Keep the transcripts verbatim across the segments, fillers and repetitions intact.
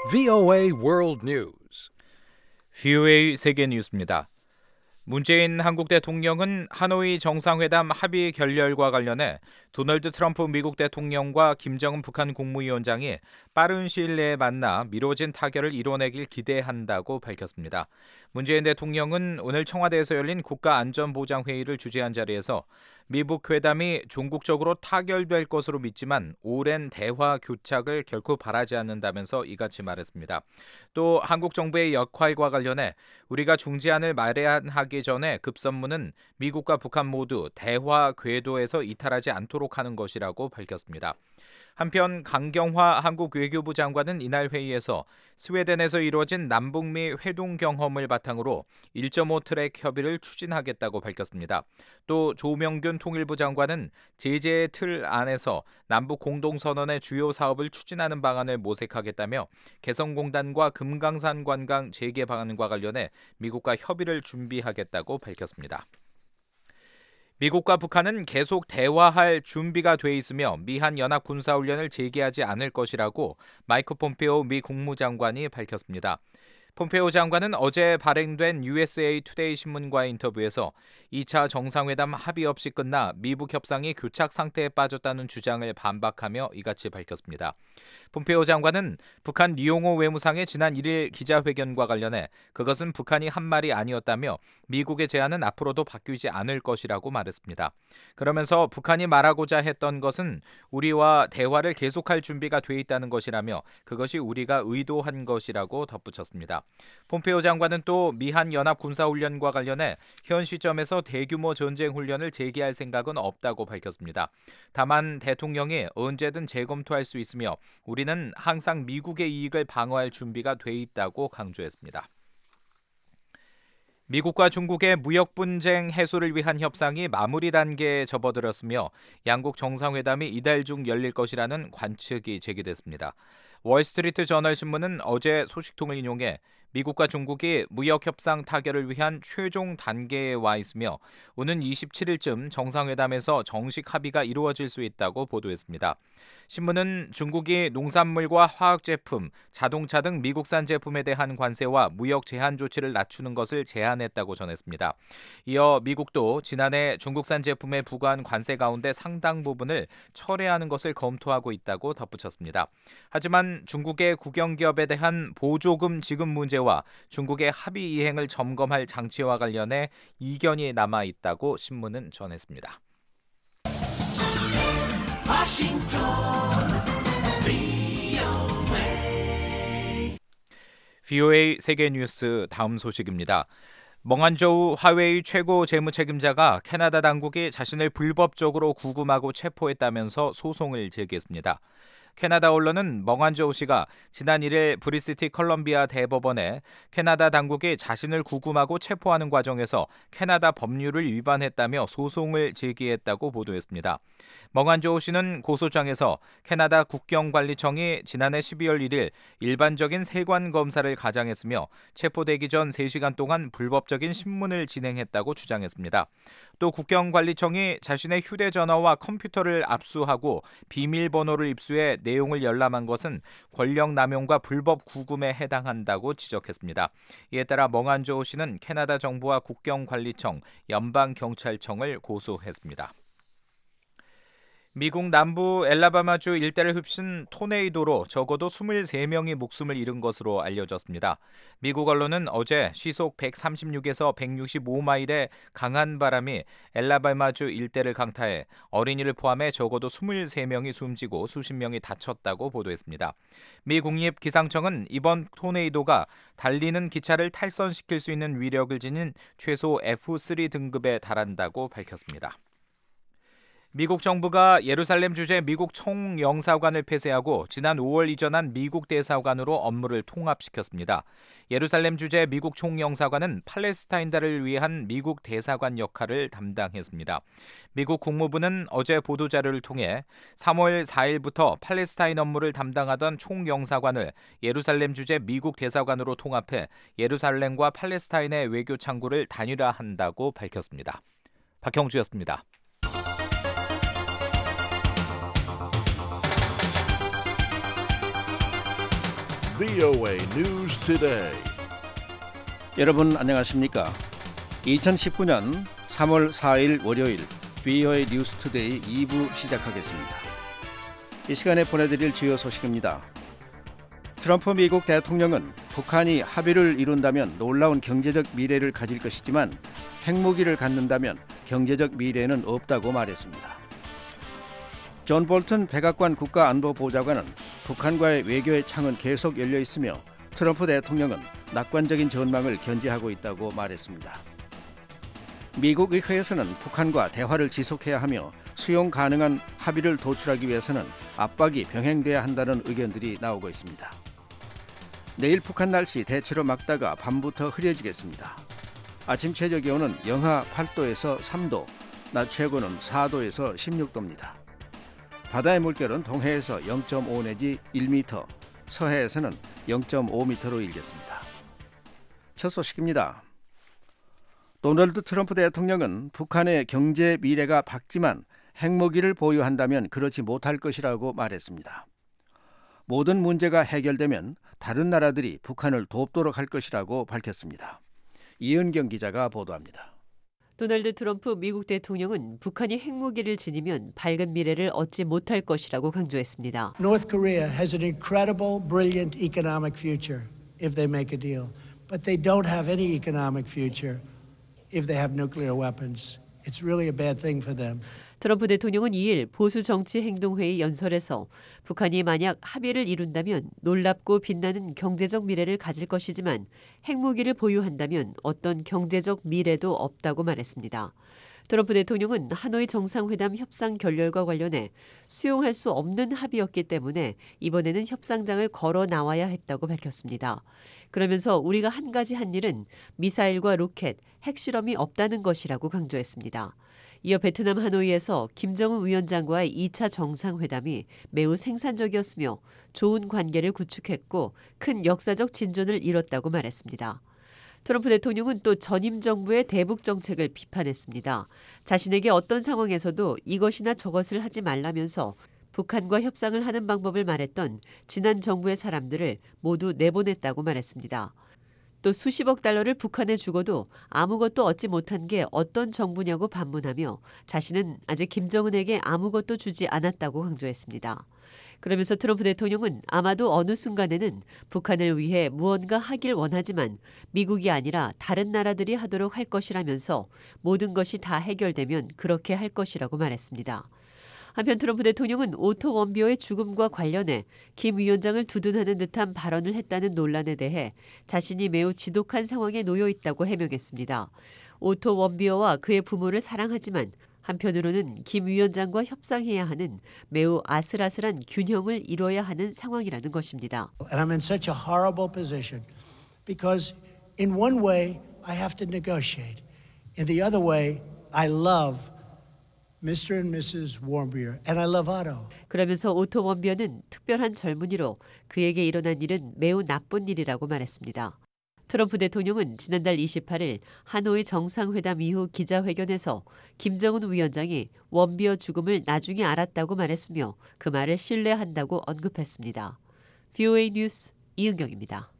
브이오에이 World News. 브이오에이 세계 뉴스입니다. 문재인 한국 대통령은 하노이 정상회담 합의 결렬과 관련해 도널드 트럼프 미국 대통령과 김정은 북한 국무위원장이 빠른 시일 내에 만나 미뤄진 타결을 이뤄내길 기대한다고 밝혔습니다. 문재인 대통령은 오늘 청와대에서 열린 국가안전보장회의를 주재한 자리에서 미북 회담이 종국적으로 타결될 것으로 믿지만 오랜 대화 교착을 결코 바라지 않는다면서 이같이 말했습니다. 또 한국 정부의 역할과 관련해 우리가 중재안을 마련하기 전에 급선무는 미국과 북한 모두 대화 궤도에서 이탈하지 않도록 하는 것이라고 밝혔습니다. 한편 강경화 한국 외교부 장관은 이날 회의에서 스웨덴에서 이루어진 남북미 회동 경험을 바탕으로 일 점 오 트랙 협의를 추진하겠다고 밝혔습니다. 또 조명균 통일부 장관은 제재의 틀 안에서 남북 공동선언의 주요 사업을 추진하는 방안을 모색하겠다며 개성공단과 금강산 관광 재개 방안과 관련해 미국과 협의를 준비하겠다고 밝혔습니다. 미국과 북한은 계속 대화할 준비가 돼 있으며 미한 연합 군사훈련을 재개하지 않을 것이라고 마이크 폼페오 미 국무장관이 밝혔습니다. 폼페오 장관은 어제 발행된 유에스에이 투데이 신문과의 인터뷰에서 이 차 정상회담 합의 없이 끝나 미북 협상이 교착 상태에 빠졌다는 주장을 반박하며 이같이 밝혔습니다. 폼페오 장관은 북한 리용호 외무상의 지난 일 일 기자회견과 관련해 그것은 북한이 한 말이 아니었다며 미국의 제안은 앞으로도 바뀌지 않을 것이라고 말했습니다. 그러면서 북한이 말하고자 했던 것은 우리와 대화를 계속할 준비가 돼 있다는 것이라며 그것이 우리가 의도한 것이라고 덧붙였습니다. 폼페오 장관은 또 미한 연합 군사훈련과 관련해 현 시점에서 대규모 전쟁 훈련을 재개할 생각은 없다고 밝혔습니다. 다만 대통령이 언제든 재검토할 수 있으며 우리는 항상 미국의 이익을 방어할 준비가 돼 있다고 강조했습니다. 미국과 중국의 무역 분쟁 해소를 위한 협상이 마무리 단계에 접어들었으며 양국 정상회담이 이달 중 열릴 것이라는 관측이 제기됐습니다. 월스트리트 저널 신문은 어제 소식통을 인용해 미국과 중국이 무역 협상 타결을 위한 최종 단계에 와 있으며 오는 이십칠 일쯤 정상회담에서 정식 합의가 이루어질 수 있다고 보도했습니다. 신문은 중국이 농산물과 화학제품, 자동차 등 미국산 제품에 대한 관세와 무역 제한 조치를 낮추는 것을 제안했다고 전했습니다. 이어 미국도 지난해 중국산 제품에 부과한 관세 가운데 상당 부분을 철회하는 것을 검토하고 있다고 덧붙였습니다. 하지만 중국의 국영기업에 대한 보조금 지급 문제와 중국의 합의 이행을 점검할 장치와 관련해 이견이 남아 있다고 신문은 전했습니다. 워싱턴 브이오에이 세계 뉴스 다음 소식입니다. 멍한저우 화웨이 최고 재무 책임자가 캐나다 당국이 자신을 불법적으로 구금하고 체포했다면서 소송을 제기했습니다. 캐나다 언론은 멍한저우 씨가 지난 일 일 브리시티 컬럼비아 대법원에 캐나다 당국이 자신을 구금하고 체포하는 과정에서 캐나다 법률을 위반했다며 소송을 제기했다고 보도했습니다. 멍한저우 씨는 고소장에서 캐나다 국경관리청이 지난해 십이월 일 일 일반적인 세관 검사를 가장했으며 체포되기 전 세 시간 동안 불법적인 신문을 진행했다고 주장했습니다. 또 국경관리청이 자신의 휴대전화와 컴퓨터를 압수하고 비밀번호를 입수해 내용을 열람한 것은 권력남용과 불법 구금에 해당한다고 지적했습니다. 이에 따라 멍한저우 씨는 캐나다 정부와 국경관리청, 연방경찰청을 고소했습니다. 미국 남부 엘라바마주 일대를 휩쓴 토네이도로 적어도 이십삼 명이 목숨을 잃은 것으로 알려졌습니다. 미국 언론은 어제 시속 백삼십육에서 백육십오 마일의 강한 바람이 엘라바마주 일대를 강타해 어린이를 포함해 적어도 이십삼 명이 숨지고 수십 명이 다쳤다고 보도했습니다. 미 국립기상청은 이번 토네이도가 달리는 기차를 탈선시킬 수 있는 위력을 지닌 최소 에프 쓰리 등급에 달한다고 밝혔습니다. 미국 정부가 예루살렘 주재 미국 총영사관을 폐쇄하고 지난 오월 이전한 미국 대사관으로 업무를 통합시켰습니다. 예루살렘 주재 미국 총영사관은 팔레스타인단을 위한 미국 대사관 역할을 담당했습니다. 미국 국무부는 어제 보도자료를 통해 삼월 사일부터 팔레스타인 업무를 담당하던 총영사관을 예루살렘 주재 미국 대사관으로 통합해 예루살렘과 팔레스타인의 외교 창구를 단일화한다고 밝혔습니다. 박형주였습니다. 브이오에이 News Today. 여러분 안녕하십니까? 이천십구 년 삼월 사일 월요일 브이오에이 뉴스 투데이 이 부 시작하겠습니다. 이 시간에 보내드릴 주요 소식입니다. 트럼프 미국 대통령은 북한이 합의를 이룬다면 놀라운 경제적 미래를 가질 것이지만 핵무기를 갖는다면 경제적 미래는 없다고 말했습니다. 존 볼튼 백악관 국가안보보좌관은 북한과의 외교의 창은 계속 열려 있으며 트럼프 대통령은 낙관적인 전망을 견지하고 있다고 말했습니다. 미국 의회에서는 북한과 대화를 지속해야 하며 수용 가능한 합의를 도출하기 위해서는 압박이 병행돼야 한다는 의견들이 나오고 있습니다. 내일 북한 날씨 대체로 맑다가 밤부터 흐려지겠습니다. 아침 최저 기온은 영하 팔 도에서 삼 도, 낮 최고는 사 도에서 십육 도입니다. 바다의 물결은 동해에서 영 점 오 내지 일 미터, 서해에서는 영 점 오 미터로 일겠습니다. 첫 소식입니다. 도널드 트럼프 대통령은 북한의 경제 미래가 밝지만 핵무기를 보유한다면 그렇지 못할 것이라고 말했습니다. 모든 문제가 해결되면 다른 나라들이 북한을 돕도록 할 것이라고 밝혔습니다. 이은경 기자가 보도합니다. 도널드 트럼프 미국 대통령은 북한이 핵무기를 지니면 밝은 미래를 얻지 못할 것이라고 강조했습니다. North Korea has an incredible, brilliant economic future if they make a deal, but they don't have any economic future if they have nuclear weapons. It's really a bad thing for them. 트럼프 대통령은 이일 보수 정치 행동회의 연설에서 북한이 만약 합의를 이룬다면 놀랍고 빛나는 경제적 미래를 가질 것이지만 핵무기를 보유한다면 어떤 경제적 미래도 없다고 말했습니다. 트럼프 대통령은 하노이 정상회담 협상 결렬과 관련해 수용할 수 없는 합의였기 때문에 이번에는 협상장을 걸어 나와야 했다고 밝혔습니다. 그러면서 우리가 한 가지 한 일은 미사일과 로켓, 핵실험이 없다는 것이라고 강조했습니다. 이어 베트남 하노이에서 김정은 위원장과의 이 차 정상회담이 매우 생산적이었으며 좋은 관계를 구축했고 큰 역사적 진전을 이뤘다고 말했습니다. 트럼프 대통령은 또 전임 정부의 대북 정책을 비판했습니다. 자신에게 어떤 상황에서도 이것이나 저것을 하지 말라면서 북한과 협상을 하는 방법을 말했던 지난 정부의 사람들을 모두 내보냈다고 말했습니다. 또 수십억 달러를 북한에 주고도 아무것도 얻지 못한 게 어떤 정부냐고 반문하며 자신은 아직 김정은에게 아무것도 주지 않았다고 강조했습니다. 그러면서 트럼프 대통령은 아마도 어느 순간에는 북한을 위해 무언가 하길 원하지만 미국이 아니라 다른 나라들이 하도록 할 것이라면서 모든 것이 다 해결되면 그렇게 할 것이라고 말했습니다. 한편 트럼프 대통령은 오토 원비어의 죽음과 관련해 김 위원장을 두둔하는 듯한 발언을 했다는 논란에 대해 자신이 매우 지독한 상황에 놓여 있다고 해명했습니다. 오토 원비어와 그의 부모를 사랑하지만 한편으로는 김 위원장과 협상해야 하는 매우 아슬아슬한 균형을 이뤄야 하는 상황이라는 것입니다. And I'm in such a horrible position because in one way I have to negotiate. In the other way I love 미스터 and 미세스 Warmbier, and I love Otto. 그러면서 오토 원비어는 특별한 젊은이로 그에게 일어난 일은 매우 나쁜 일이라고 말했습니다. 트럼프 대통령은 지난달 이십팔일 하노이 정상회담 이후 기자회견에서 김정은 위원장이 원비어 죽음을 나중에 알았다고 말했으며 그 말을 신뢰한다고 언급했습니다. 브이오에이 뉴스 이은경입니다.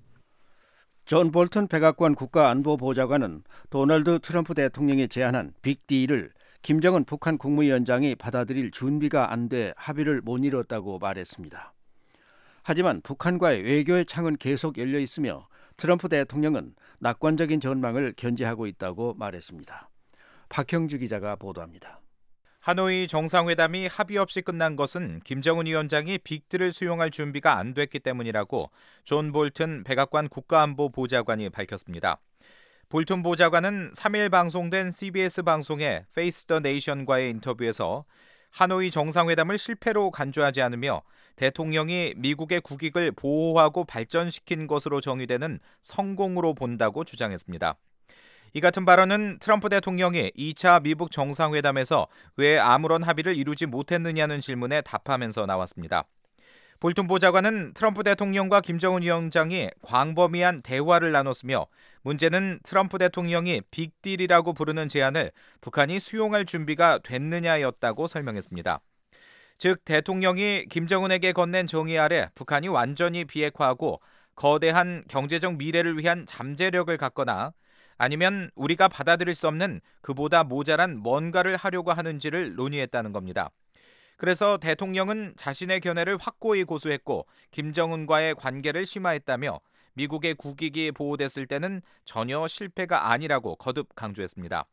존 볼튼 백악관 국가안보보좌관은 도널드 트럼프 대통령이 제안한 빅딜을 김정은 북한 국무위원장이 받아들일 준비가 안 돼 합의를 못 이뤘다고 말했습니다. 하지만 북한과의 외교의 창은 계속 열려 있으며 트럼프 대통령은 낙관적인 전망을 견지하고 있다고 말했습니다. 박형주 기자가 보도합니다. 하노이 정상회담이 합의 없이 끝난 것은 김정은 위원장이 빅딜을 수용할 준비가 안 됐기 때문이라고 존 볼튼 백악관 국가안보보좌관이 밝혔습니다. 볼튼 보좌관은 삼일 방송된 씨비에스 방송의 페이스 더 네이션과의 인터뷰에서 하노이 정상회담을 실패로 간주하지 않으며 대통령이 미국의 국익을 보호하고 발전시킨 것으로 정의되는 성공으로 본다고 주장했습니다. 이 같은 발언은 트럼프 대통령이 이 차 미북 정상회담에서 왜 아무런 합의를 이루지 못했느냐는 질문에 답하면서 나왔습니다. 볼튼 보좌관은 트럼프 대통령과 김정은 위원장이 광범위한 대화를 나눴으며 문제는 트럼프 대통령이 빅딜이라고 부르는 제안을 북한이 수용할 준비가 됐느냐였다고 설명했습니다. 즉 대통령이 김정은에게 건넨 정의 아래 북한이 완전히 비핵화하고 거대한 경제적 미래를 위한 잠재력을 갖거나 아니면 우리가 받아들일 수 없는 그보다 모자란 뭔가를 하려고 하는지를 논의했다는 겁니다. 그래서 대통령은 자신의 견해를 확고히 고수했고 김정은과의 관계를 심화했다며 미국의 국익이 보호됐을 때는 전혀 실패가 아니라고 거듭 강조했습니다.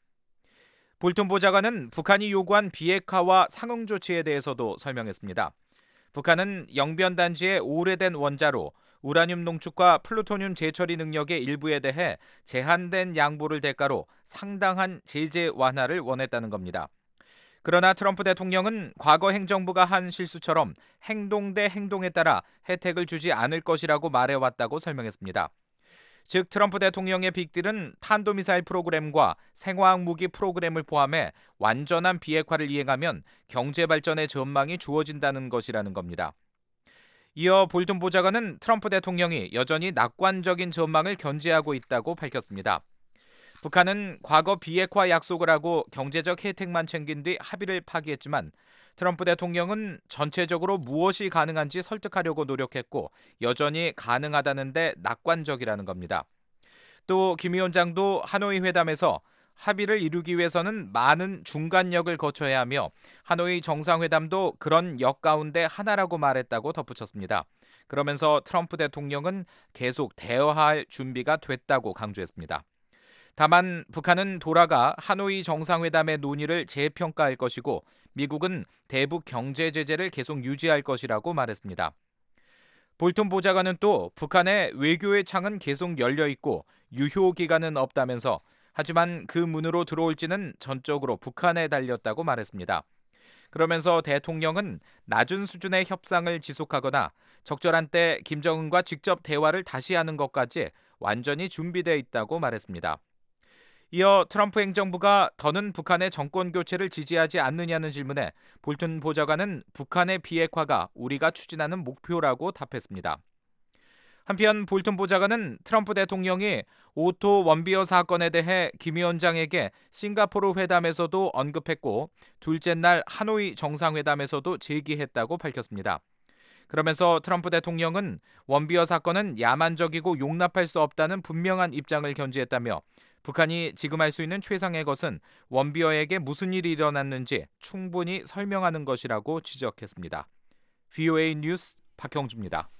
볼튼 보좌관은 북한이 요구한 비핵화와 상응 조치에 대해서도 설명했습니다. 북한은 영변단지의 오래된 원자로 우라늄 농축과 플루토늄 재처리 능력의 일부에 대해 제한된 양보를 대가로 상당한 제재 완화를 원했다는 겁니다. 그러나 트럼프 대통령은 과거 행정부가 한 실수처럼 행동 대 행동에 따라 혜택을 주지 않을 것이라고 말해왔다고 설명했습니다. 즉 트럼프 대통령의 빅딜은 탄도미사일 프로그램과 생화학 무기 프로그램을 포함해 완전한 비핵화를 이행하면 경제 발전의 전망이 주어진다는 것이라는 겁니다. 이어 볼튼 보좌관은 트럼프 대통령이 여전히 낙관적인 전망을 견지하고 있다고 밝혔습니다. 북한은 과거 비핵화 약속을 하고 경제적 혜택만 챙긴 뒤 합의를 파기했지만 트럼프 대통령은 전체적으로 무엇이 가능한지 설득하려고 노력했고 여전히 가능하다는데 낙관적이라는 겁니다. 또 김 위원장도 하노이 회담에서 합의를 이루기 위해서는 많은 중간역을 거쳐야 하며 하노이 정상회담도 그런 역 가운데 하나라고 말했다고 덧붙였습니다. 그러면서 트럼프 대통령은 계속 대화할 준비가 됐다고 강조했습니다. 다만 북한은 돌아가 하노이 정상회담의 논의를 재평가할 것이고 미국은 대북 경제 제재를 계속 유지할 것이라고 말했습니다. 볼튼 보좌관은 또 북한의 외교의 창은 계속 열려 있고 유효 기간은 없다면서 하지만 그 문으로 들어올지는 전적으로 북한에 달렸다고 말했습니다. 그러면서 대통령은 낮은 수준의 협상을 지속하거나 적절한 때 김정은과 직접 대화를 다시 하는 것까지 완전히 준비되어 있다고 말했습니다. 이어 트럼프 행정부가 더는 북한의 정권 교체를 지지하지 않느냐는 질문에 볼튼 보좌관은 북한의 비핵화가 우리가 추진하는 목표라고 답했습니다. 한편 볼튼 보좌관은 트럼프 대통령이 오토 원비어 사건에 대해 김 위원장에게 싱가포르 회담에서도 언급했고 둘째 날 하노이 정상회담에서도 제기했다고 밝혔습니다. 그러면서 트럼프 대통령은 원비어 사건은 야만적이고 용납할 수 없다는 분명한 입장을 견지했다며 북한이 지금 할 수 있는 최상의 것은 원비어에게 무슨 일이 일어났는지 충분히 설명하는 것이라고 지적했습니다. 브이오에이 뉴스 박형주입니다.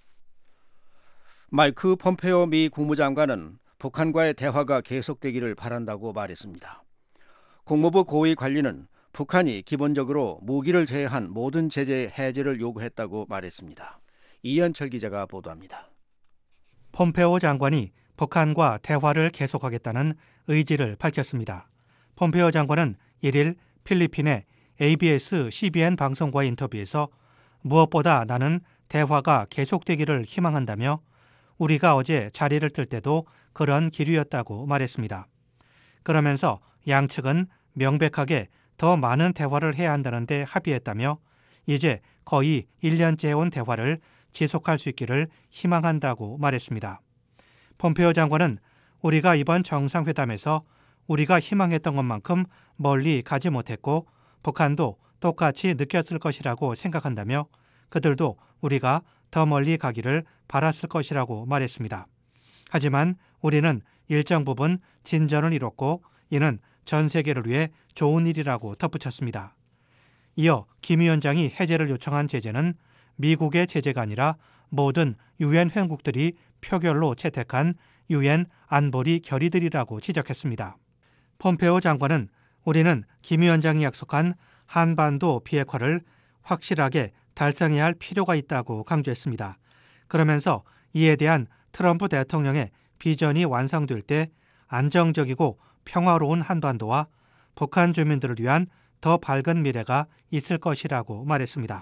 마이크 폼페오 미 국무장관은 북한과의 대화가 계속되기를 바란다고 말했습니다. 국무부 고위 관리는 북한이 기본적으로 무기를 제외한 모든 제재 해제를 요구했다고 말했습니다. 이현철 기자가 보도합니다. 폼페오 장관이 북한과 대화를 계속하겠다는 의지를 밝혔습니다. 폼페오 장관은 일 일 필리핀의 에이비에스 씨비엔 방송과의 인터뷰에서 무엇보다 나는 대화가 계속되기를 희망한다며 우리가 어제 자리를 뜰 때도 그런 기류였다고 말했습니다. 그러면서 양측은 명백하게 더 많은 대화를 해야 한다는 데 합의했다며 이제 거의 일 년째 해온 대화를 지속할 수 있기를 희망한다고 말했습니다. 폼페오 장관은 우리가 이번 정상회담에서 우리가 희망했던 것만큼 멀리 가지 못했고 북한도 똑같이 느꼈을 것이라고 생각한다며 그들도 우리가 더 멀리 가기를 바랐을 것이라고 말했습니다. 하지만 우리는 일정 부분 진전을 이뤘고 이는 전 세계를 위해 좋은 일이라고 덧붙였습니다. 이어 김 위원장이 해제를 요청한 제재는 미국의 제재가 아니라 모든 유엔 회원국들이 표결로 채택한 유엔 안보리 결의들이라고 지적했습니다. 폼페오 장관은 우리는 김 위원장이 약속한 한반도 비핵화를 확실하게 달성해야 할 필요가 있다고 강조했습니다. 그러면서 이에 대한 트럼프 대통령의 비전이 완성될 때 안정적이고 평화로운 한반도와 북한 주민들을 위한 더 밝은 미래가 있을 것이라고 말했습니다.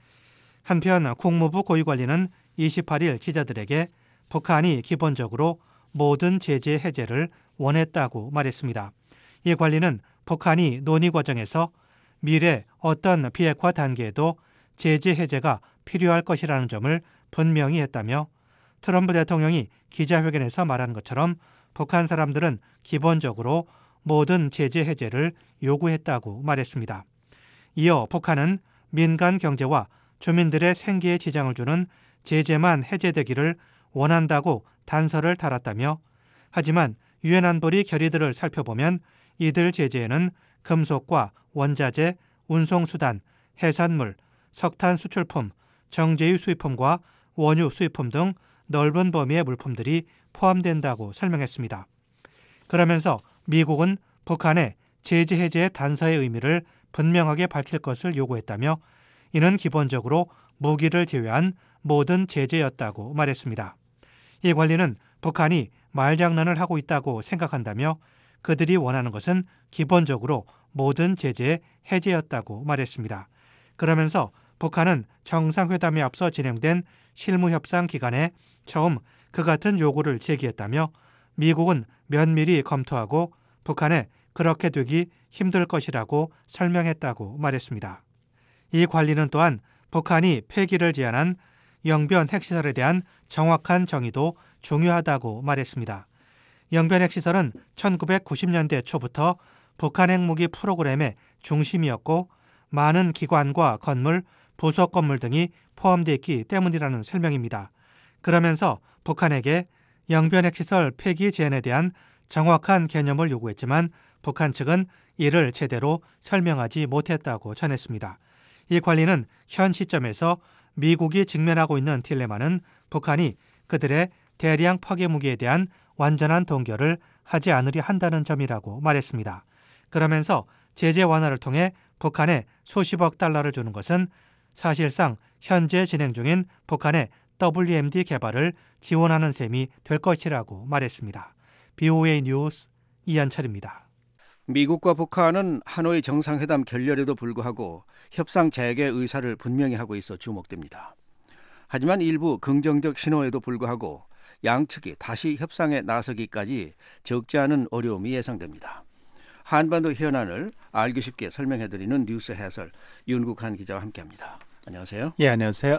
한편 국무부 고위관리는 이십팔 일 기자들에게 북한이 기본적으로 모든 제재 해제를 원했다고 말했습니다. 이 관리는 북한이 논의 과정에서 미래 어떤 비핵화 단계에도 제재 해제가 필요할 것이라는 점을 분명히 했다며 트럼프 대통령이 기자회견에서 말한 것처럼 북한 사람들은 기본적으로 모든 제재 해제를 요구했다고 말했습니다. 이어 북한은 민간 경제와 주민들의 생계에 지장을 주는 제재만 해제되기를 원한다고 단서를 달았다며 하지만 유엔 안보리 결의들을 살펴보면 이들 제재에는 금속과 원자재, 운송수단, 해산물, 석탄 수출품, 정제유 수입품과 원유 수입품 등 넓은 범위의 물품들이 포함된다고 설명했습니다. 그러면서 미국은 북한에 제재 해제의 단서의 의미를 분명하게 밝힐 것을 요구했다며 이는 기본적으로 무기를 제외한 모든 제재였다고 말했습니다. 이 관리는 북한이 말장난을 하고 있다고 생각한다며 그들이 원하는 것은 기본적으로 모든 제재의 해제였다고 말했습니다. 그러면서 북한은 정상회담에 앞서 진행된 실무협상 기간에 처음 그 같은 요구를 제기했다며 미국은 면밀히 검토하고 북한에 그렇게 되기 힘들 것이라고 설명했다고 말했습니다. 이 관리는 또한 북한이 폐기를 제안한 영변 핵시설에 대한 정확한 정의도 중요하다고 말했습니다. 영변 핵시설은 천구백구십 년대 초부터 북한 핵무기 프로그램의 중심이었고 많은 기관과 건물, 부속 건물 등이 포함되어 있기 때문이라는 설명입니다. 그러면서 북한에게 영변 핵시설 폐기 제한에 대한 정확한 개념을 요구했지만 북한 측은 이를 제대로 설명하지 못했다고 전했습니다. 이 관리는 현 시점에서 미국이 직면하고 있는 딜레마는 북한이 그들의 대량 파괴 무기에 대한 완전한 동결을 하지 않으려 한다는 점이라고 말했습니다. 그러면서 제재 완화를 통해 북한에 수십억 달러를 주는 것은 사실상 현재 진행 중인 북한의 더블유엠디 개발을 지원하는 셈이 될 것이라고 말했습니다. 비오에이 뉴스 이한철입니다. 미국과 북한은 하노이 정상회담 결렬에도 불구하고 협상 재개 의사를 분명히 하고 있어 주목됩니다. 하지만 일부 긍정적 신호에도 불구하고 양측이 다시 협상에 나서기까지 적지 않은 어려움이 예상됩니다. 한반도 현안을 알기 쉽게 설명해드리는 뉴스 해설 윤국한 기자와 함께합니다. 안녕하세요. 예, 안녕하세요.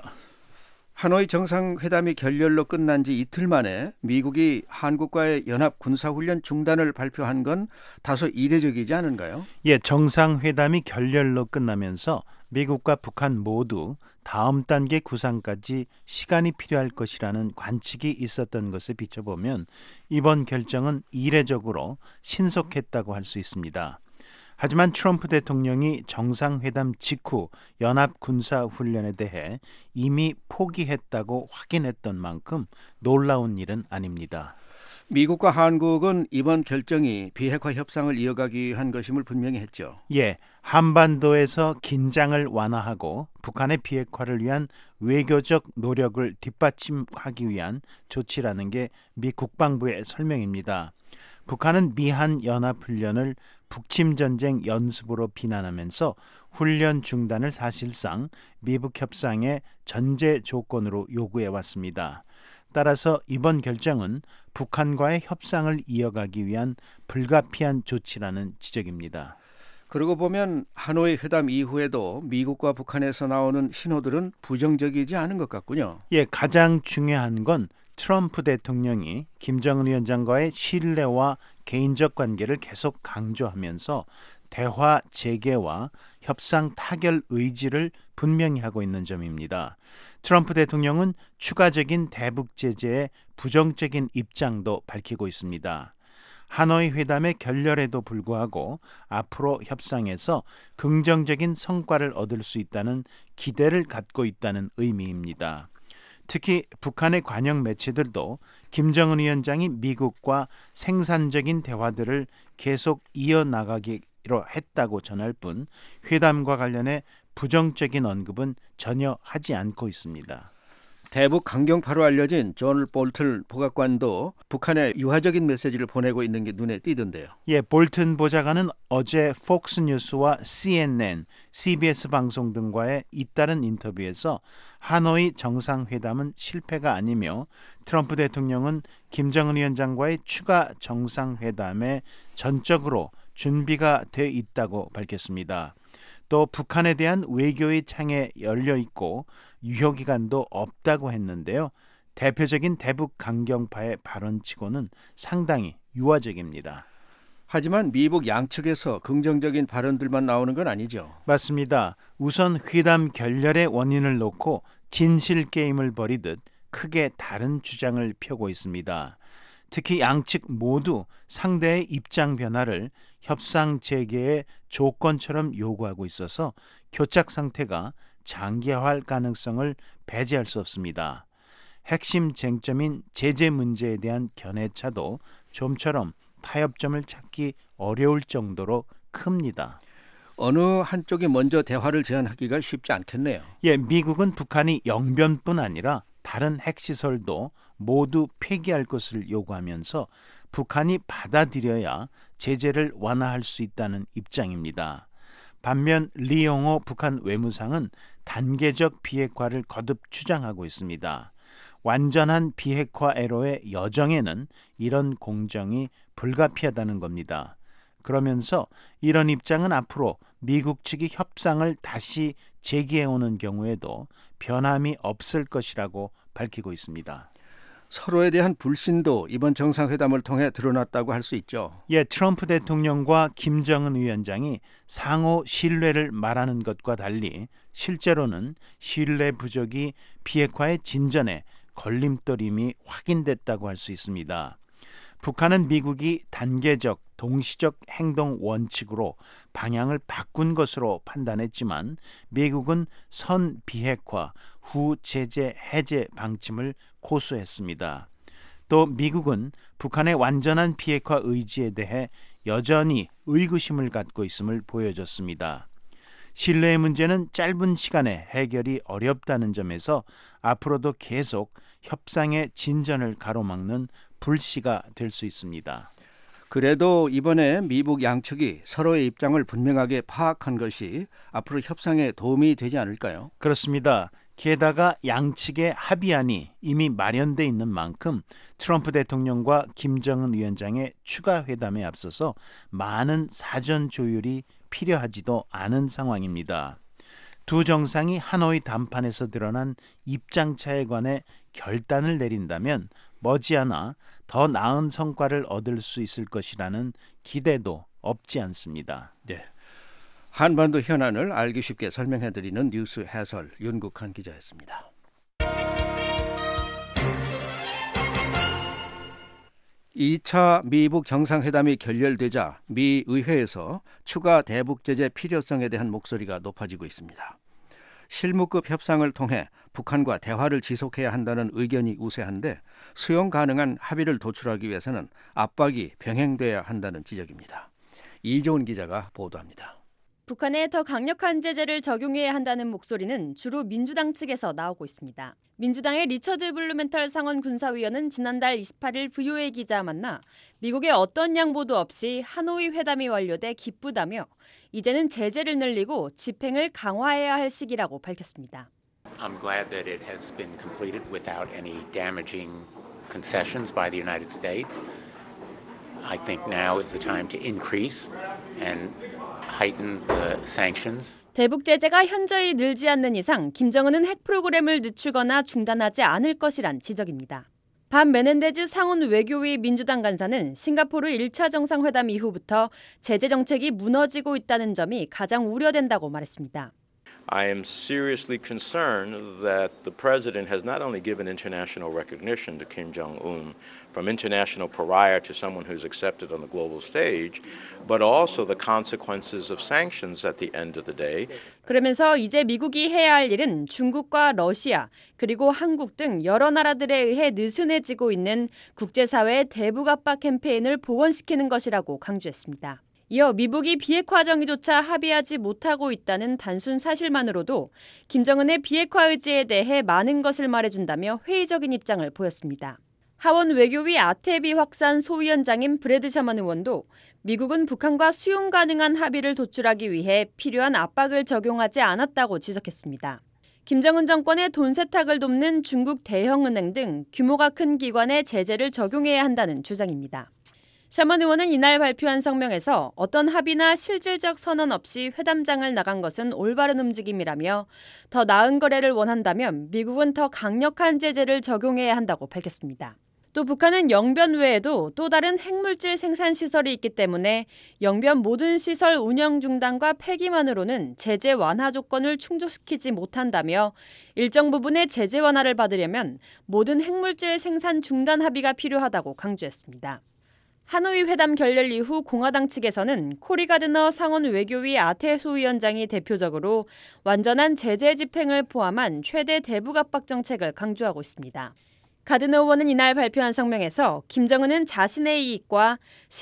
하노이 정상회담이 결렬로 끝난 지 이틀 만에 미국이 한국과의 연합 군사훈련 중단을 발표한 건 다소 이례적이지 않은가요? 예, 정상회담이 결렬로 끝나면서 미국과 북한 모두 다음 단계 구상까지 시간이 필요할 것이라는 관측이 있었던 것에 비춰보면 이번 결정은 이례적으로 신속했다고 할 수 있습니다. 하지만 트럼프 대통령이 정상회담 직후 연합군사훈련에 대해 이미 포기했다고 확인했던 만큼 놀라운 일은 아닙니다. 미국과 한국은 이번 결정이 비핵화 협상을 이어가기 위한 것임을 분명히 했죠. 예, 한반도에서 긴장을 완화하고 북한의 비핵화를 위한 외교적 노력을 뒷받침하기 위한 조치라는 게 미 국방부의 설명입니다. 북한은 미한 연합훈련을 북침전쟁 연습으로 비난하면서 훈련 중단을 사실상 미북 협상의 전제 조건으로 요구해왔습니다. 따라서 이번 결정은 북한과의 협상을 이어가기 위한 불가피한 조치라는 지적입니다. 그러고 보면 하노이 회담 이후에도 미국과 북한에서 나오는 신호들은 부정적이지 않은 것 같군요. 예, 가장 중요한 건 트럼프 대통령이 김정은 위원장과의 신뢰와 개인적 관계를 계속 강조하면서 대화 재개와 협상 타결 의지를 분명히 하고 있는 점입니다. 트럼프 대통령은 추가적인 대북 제재에 부정적인 입장도 밝히고 있습니다. 하노이 회담의 결렬에도 불구하고 앞으로 협상에서 긍정적인 성과를 얻을 수 있다는 기대를 갖고 있다는 의미입니다. 특히 북한의 관영 매체들도 김정은 위원장이 미국과 생산적인 대화들을 계속 이어나가기로 했다고 전할 뿐 회담과 관련해 부정적인 언급은 전혀 하지 않고 있습니다. 대북 강경파로 알려진 존 볼튼 보좌관도 북한에 유화적인 메시지를 보내고 있는 게 눈에 띄던데요. 예, 볼튼 보좌관은 어제 폭스뉴스와 씨엔엔, 씨비에스 방송 등과의 잇따른 인터뷰에서 하노이 정상회담은 실패가 아니며 트럼프 대통령은 김정은 위원장과의 추가 정상회담에 전적으로 준비가 돼 있다고 밝혔습니다. 또 북한에 대한 외교의 창에 열려 있고 유효기간도 없다고 했는데요. 대표적인 대북 강경파의 발언치고는 상당히 유화적입니다. 하지만 미국 양측에서 긍정적인 발언들만 나오는 건 아니죠. 맞습니다. 우선 회담 결렬의 원인을 놓고 진실 게임을 벌이듯 크게 다른 주장을 펴고 있습니다. 특히 양측 모두 상대의 입장 변화를 협상 재개의 조건처럼 요구하고 있어서 교착 상태가 장기화할 가능성을 배제할 수 없습니다. 핵심 쟁점인 제재 문제에 대한 견해차도 좀처럼 타협점을 찾기 어려울 정도로 큽니다. 어느 한쪽이 먼저 대화를 제안하기가 쉽지 않겠네요. 예, 미국은 북한이 영변뿐 아니라 다른 핵시설도 모두 폐기할 것을 요구하면서 북한이 받아들여야 제재를 완화할 수 있다는 입장입니다. 반면 리용호 북한 외무상은 단계적 비핵화를 거듭 주장하고 있습니다. 완전한 비핵화 애로의 여정에는 이런 공정이 불가피하다는 겁니다. 그러면서 이런 입장은 앞으로 미국 측이 협상을 다시 제기해오는 경우에도 변함이 없을 것이라고 밝히고 있습니다. 서로에 대한 불신도 이번 정상회담을 통해 드러났다고 할 수 있죠. 예, 트럼프 대통령과 김정은 위원장이 상호 신뢰를 말하는 것과 달리 실제로는 신뢰 부족이 비핵화의 진전에 걸림돌임이 확인됐다고 할 수 있습니다. 북한은 미국이 단계적, 동시적 행동 원칙으로 방향을 바꾼 것으로 판단했지만 미국은 선 비핵화, 후 제재 해제 방침을 고수했습니다. 또 미국은 북한의 완전한 비핵화 의지에 대해 여전히 의구심을 갖고 있음을 보여줬습니다. 신뢰의 문제는 짧은 시간에 해결이 어렵다는 점에서 앞으로도 계속 협상의 진전을 가로막는 불씨가 될 수 있습니다. 그래도 이번에 미북 양측이 서로의 입장을 분명하게 파악한 것이 앞으로 협상에 도움이 되지 않을까요? 그렇습니다. 게다가 양측의 합의안이 이미 마련돼 있는 만큼 트럼프 대통령과 김정은 위원장의 추가 회담에 앞서서 많은 사전 조율이 필요하지도 않은 상황입니다. 두 정상이 하노이 담판에서 드러난 입장차에 관해 결단을 내린다면 머지않아 더 나은 성과를 얻을 수 있을 것이라는 기대도 없지 않습니다. 네. 한반도 현안을 알기 쉽게 설명해드리는 뉴스 해설 윤국한 기자였습니다. 이 차 미북 정상회담이 결렬되자 미 의회에서 추가 대북 제재 필요성에 대한 목소리가 높아지고 있습니다. 실무급 협상을 통해 북한과 대화를 지속해야 한다는 의견이 우세한데 수용 가능한 합의를 도출하기 위해서는 압박이 병행돼야 한다는 지적입니다. 이종훈 기자가 보도합니다. 북한에 더 강력한 제재를 적용해야 한다는 목소리는 주로 민주당 측에서 나오고 있습니다. 민주당의 리처드 블루멘털 상원 군사위원은 지난달 이십팔일 브이오에이 기자 만나 미국의 어떤 양보도 없이 하노이 회담이 완료돼 기쁘다며 이제는 제재를 늘리고 집행을 강화해야 할 시기라고 밝혔습니다. I'm glad that it has been completed without any damaging concessions by the United States. I think now is the time to increase and heighten the sanctions. 대북 제재가 현저히 늘지 않는 이상 김정은은 핵 프로그램을 늦추거나 중단하지 않을 것이란 지적입니다. 반 메넨데즈 상원 외교위 민주당 간사는 싱가포르 일 차 정상회담 이후부터 제재 정책이 무너지고 있다는 점이 가장 우려된다고 말했습니다. I am seriously concerned that the president has not only given international recognition to Kim Jong-un from international pariah to someone who's accepted on the global stage, but also the consequences of sanctions at the end of the day. 그러면서 이제 미국이 해야 할 일은 중국과 러시아 그리고 한국 등 여러 나라들에 의해 느슨해지고 있는 국제사회의 대북 압박 캠페인을 복원시키는 것이라고 강조했습니다. 이어 미북이 비핵화 정의조차 합의하지 못하고 있다는 단순 사실만으로도 김정은의 비핵화 의지에 대해 많은 것을 말해준다며 회의적인 입장을 보였습니다. 하원 외교위 아테비 확산 소위원장인 브래드 셔먼 의원도 미국은 북한과 수용 가능한 합의를 도출하기 위해 필요한 압박을 적용하지 않았다고 지적했습니다. 김정은 정권의 돈 세탁을 돕는 중국 대형은행 등 규모가 큰 기관에 제재를 적용해야 한다는 주장입니다. 셔먼 의원은 이날 발표한 성명에서 어떤 합의나 실질적 선언 없이 회담장을 나간 것은 올바른 움직임이라며 더 나은 거래를 원한다면 미국은 더 강력한 제재를 적용해야 한다고 밝혔습니다. 또 북한은 영변 외에도 또 다른 핵물질 생산 시설이 있기 때문에 영변 모든 시설 운영 중단과 폐기만으로는 제재 완화 조건을 충족시키지 못한다며 일정 부분의 제재 완화를 받으려면 모든 핵물질 생산 중단 합의가 필요하다고 강조했습니다. 하노이 회담 결렬 이후 공화당 측에서는 코리 가드너 상원 외교위 아테소 위원장이 대표적으로 완전한 제재 집행을 포함한 최대 대북 압박 정책을 강조하고 있습니다. 가드너 의원은 이날 발표한 성명에서 김정은은 자신의 이익과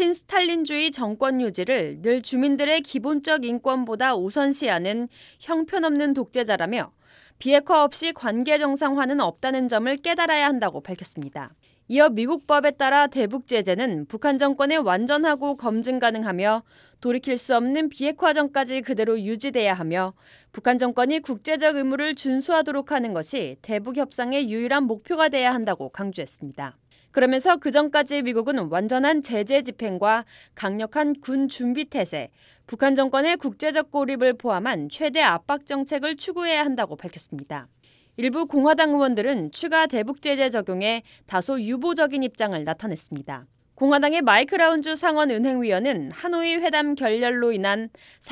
신스탈린주의 정권 유지를 늘 주민들의 기본적 인권보다 우선시하는 형편없는 독재자라며 비핵화 없이 관계 정상화는 없다는 점을 깨달아야 한다고 밝혔습니다. 이어 미국 법에 따라 대북 제재는 북한 정권에 완전하고 검증 가능하며 돌이킬 수 없는 비핵화전까지 그대로 유지돼야 하며 북한 정권이 국제적 의무를 준수하도록 하는 것이 대북 협상의 유일한 목표가 돼야 한다고 강조했습니다. 그러면서 그전까지 미국은 완전한 제재 집행과 강력한 군 준비 태세, 북한 정권의 국제적 고립을 포함한 최대 압박 정책을 추구해야 한다고 밝혔습니다. 일부 공화당 의원들은 추가 대북 제재 적용에 다소 유보적인 입장을 나타냈습니다. 공화당의 마이크 라운주 상원은행위원은 하노이 회담 결렬로 인한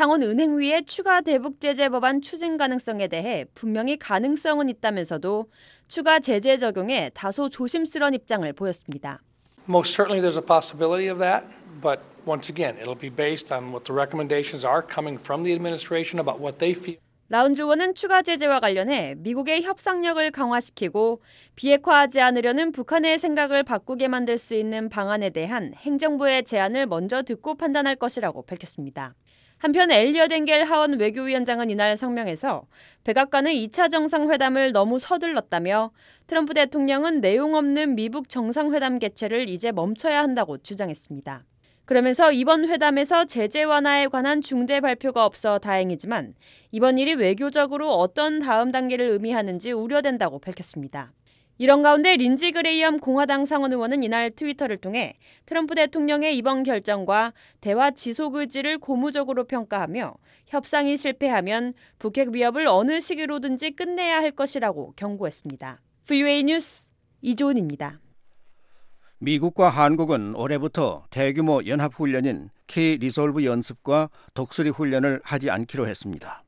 상원은행위의 추가 대북 제재 법안 추진 가능성에 대해 분명히 가능성은 있다면서도 추가 제재 적용에 다소 조심스러운 입장을 보였습니다. Most certainly there's a possibility of that, but once again, it'll be based on what the recommendations are coming from the administration about what they feel. 라운주 의원은 추가 제재와 관련해 미국의 협상력을 강화시키고 비핵화하지 않으려는 북한의 생각을 바꾸게 만들 수 있는 방안에 대한 행정부의 제안을 먼저 듣고 판단할 것이라고 밝혔습니다. 한편 엘리엇 엥겔 하원 외교위원장은 이날 성명에서 백악관은 이 차 정상회담을 너무 서둘렀다며 트럼프 대통령은 내용 없는 미북 정상회담 개최를 이제 멈춰야 한다고 주장했습니다. 그러면서 이번 회담에서 제재 완화에 관한 중대 발표가 없어 다행이지만 이번 일이 외교적으로 어떤 다음 단계를 의미하는지 우려된다고 밝혔습니다. 이런 가운데 린지 그레이엄 공화당 상원 의원은 이날 트위터를 통해 트럼프 대통령의 이번 결정과 대화 지속 의지를 고무적으로 평가하며 협상이 실패하면 북핵 위협을 어느 시기로든지 끝내야 할 것이라고 경고했습니다. 브이오에이 뉴스 이조은입니다. 미국과 한국은 올해부터 대규모 연합훈련인 키 리솔브 연습과 독수리 훈련을 하지 않기로 했습니다.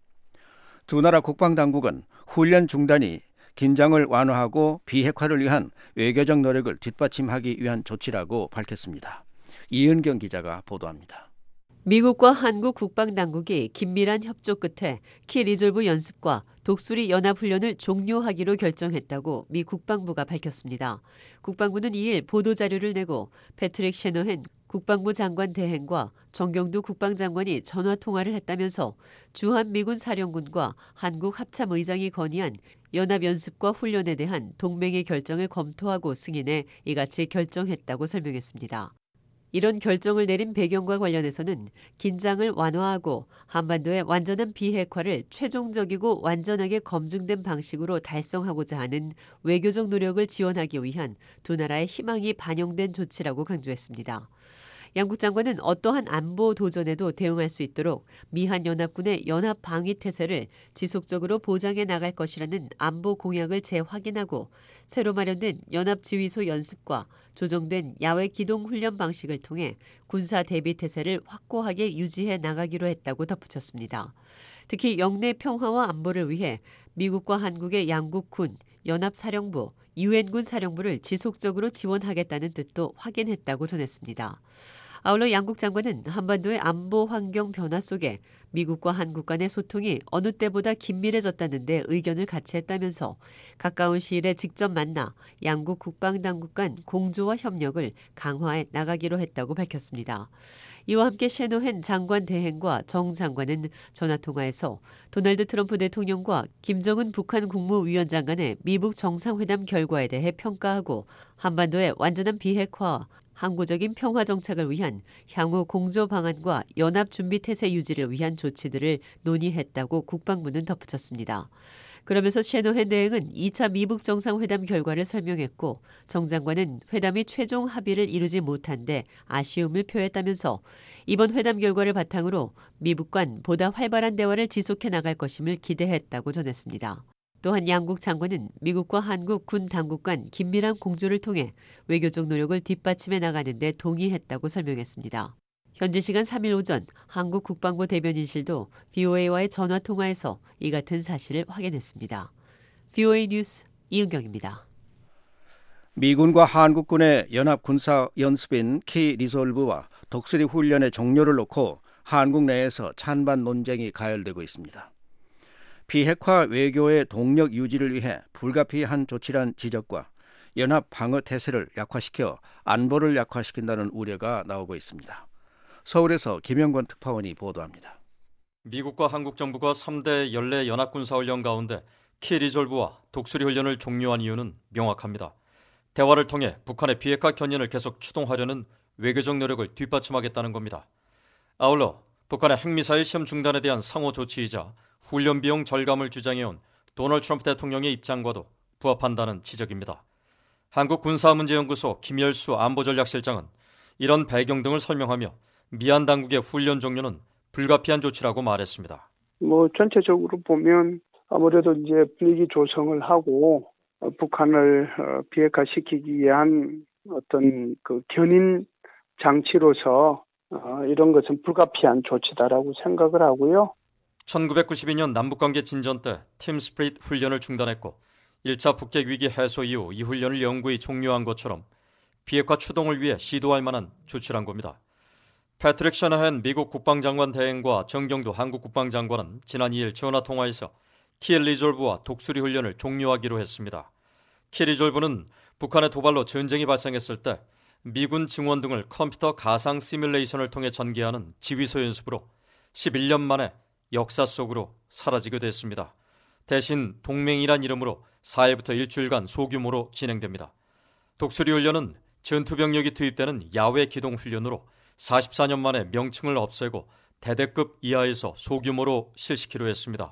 두 나라 국방당국은 훈련 중단이 긴장을 완화하고 비핵화를 위한 외교적 노력을 뒷받침하기 위한 조치라고 밝혔습니다. 이은경 기자가 보도합니다. 미국과 한국 국방당국이 긴밀한 협조 끝에 키 리졸브 연습과 독수리 연합훈련을 종료하기로 결정했다고 미 국방부가 밝혔습니다. 국방부는 이일 보도자료를 내고 패트릭 셰너헨 국방부 장관 대행과 정경두 국방장관이 전화통화를 했다면서 주한미군 사령군과 한국 합참의장이 건의한 연합연습과 훈련에 대한 동맹의 결정을 검토하고 승인해 이같이 결정했다고 설명했습니다. 이런 결정을 내린 배경과 관련해서는 긴장을 완화하고 한반도의 완전한 비핵화를 최종적이고 완전하게 검증된 방식으로 달성하고자 하는 외교적 노력을 지원하기 위한 두 나라의 희망이 반영된 조치라고 강조했습니다. 양국 장관은 어떠한 안보 도전에도 대응할 수 있도록 미한 연합군의 연합 방위 태세를 지속적으로 보장해 나갈 것이라는 안보 공약을 재확인하고 새로 마련된 연합지휘소 연습과 조정된 야외 기동 훈련 방식을 통해 군사 대비 태세를 확고하게 유지해 나가기로 했다고 덧붙였습니다. 특히 영내 평화와 안보를 위해 미국과 한국의 양국 군, 연합사령부, 유엔군 사령부를 지속적으로 지원하겠다는 뜻도 확인했다고 전했습니다. 아울러 양국 장관은 한반도의 안보 환경 변화 속에 미국과 한국 간의 소통이 어느 때보다 긴밀해졌다는 데 의견을 같이 했다면서 가까운 시일에 직접 만나 양국 국방당국 간 공조와 협력을 강화해 나가기로 했다고 밝혔습니다. 이와 함께 셰노헨 장관 대행과 정 장관은 전화통화에서 도널드 트럼프 대통령과 김정은 북한 국무위원장 간의 미북 정상회담 결과에 대해 평가하고 한반도의 완전한 비핵화, 항구적인 평화 정착을 위한 향후 공조 방안과 연합 준비 태세 유지를 위한 조치들을 논의했다고 국방부는 덧붙였습니다. 그러면서 셰노헨 대행은 이 차 미북 정상회담 결과를 설명했고 정 장관은 회담이 최종 합의를 이루지 못한 데 아쉬움을 표했다면서 이번 회담 결과를 바탕으로 미북 간 보다 활발한 대화를 지속해 나갈 것임을 기대했다고 전했습니다. 또한 양국 장관은 미국과 한국 군 당국 간 긴밀한 공조를 통해 외교적 노력을 뒷받침해 나가는 데 동의했다고 설명했습니다. 현지 시간 삼 일 오전 한국 국방부 대변인실도 브이오에이와의 전화 통화에서 이 같은 사실을 확인했습니다. 브이오에이 뉴스 이은경입니다. 미군과 한국군의 연합 군사 연습인 키 리졸브와 독수리 훈련의 종료를 놓고 한국 내에서 찬반 논쟁이 가열되고 있습니다. 비핵화 외교의 동력 유지를 위해 불가피한 조치란 지적과 연합 방어 태세를 약화시켜 안보를 약화시킨다는 우려가 나오고 있습니다. 서울에서 김영권 특파원이 보도합니다. 미국과 한국 정부가 삼 대 연례 연합군사훈련 가운데 키 리졸브와 독수리 훈련을 종료한 이유는 명확합니다. 대화를 통해 북한의 비핵화 견인을 계속 추동하려는 외교적 노력을 뒷받침하겠다는 겁니다. 아울러 북한의 핵미사일 시험 중단에 대한 상호 조치이자 훈련 비용 절감을 주장해온 도널드 트럼프 대통령의 입장과도 부합한다는 지적입니다. 한국군사문제연구소 김열수 안보전략실장은 이런 배경 등을 설명하며 미얀 당국의 훈련 종료는 불가피한 조치라고 말했습니다. 뭐 전체적으로 보면 아무래도 이제 분위기 조성을 하고 북한을 비핵화시키기 위한 어떤 그 견인 장치로서 이런 것은 불가피한 조치다라고 생각을 하고요. 천구백구십이 년 남북관계 진전 때 팀 스프릿 훈련을 중단했고 일 차 북핵 위기 해소 이후 이 훈련을 영구히 종료한 것처럼 비핵화 추동을 위해 시도할 만한 조치란 겁니다. 패트릭 셔너헨 미국 국방장관 대행과 정경두 한국 국방장관은 지난 이 일 전화통화에서 키 리졸브와 독수리 훈련을 종료하기로 했습니다. 키 리졸브는 북한의 도발로 전쟁이 발생했을 때 미군 증원 등을 컴퓨터 가상 시뮬레이션을 통해 전개하는 지휘소 연습으로 십일 년 만에 역사 속으로 사라지게 됐습니다. 대신 동맹이란 이름으로 사 일부터 일주일간 소규모로 진행됩니다. 독수리 훈련은 전투병력이 투입되는 야외 기동 훈련으로 사십사 년 만에 명칭을 없애고 대대급 이하에서 소규모로 실시키로 했습니다.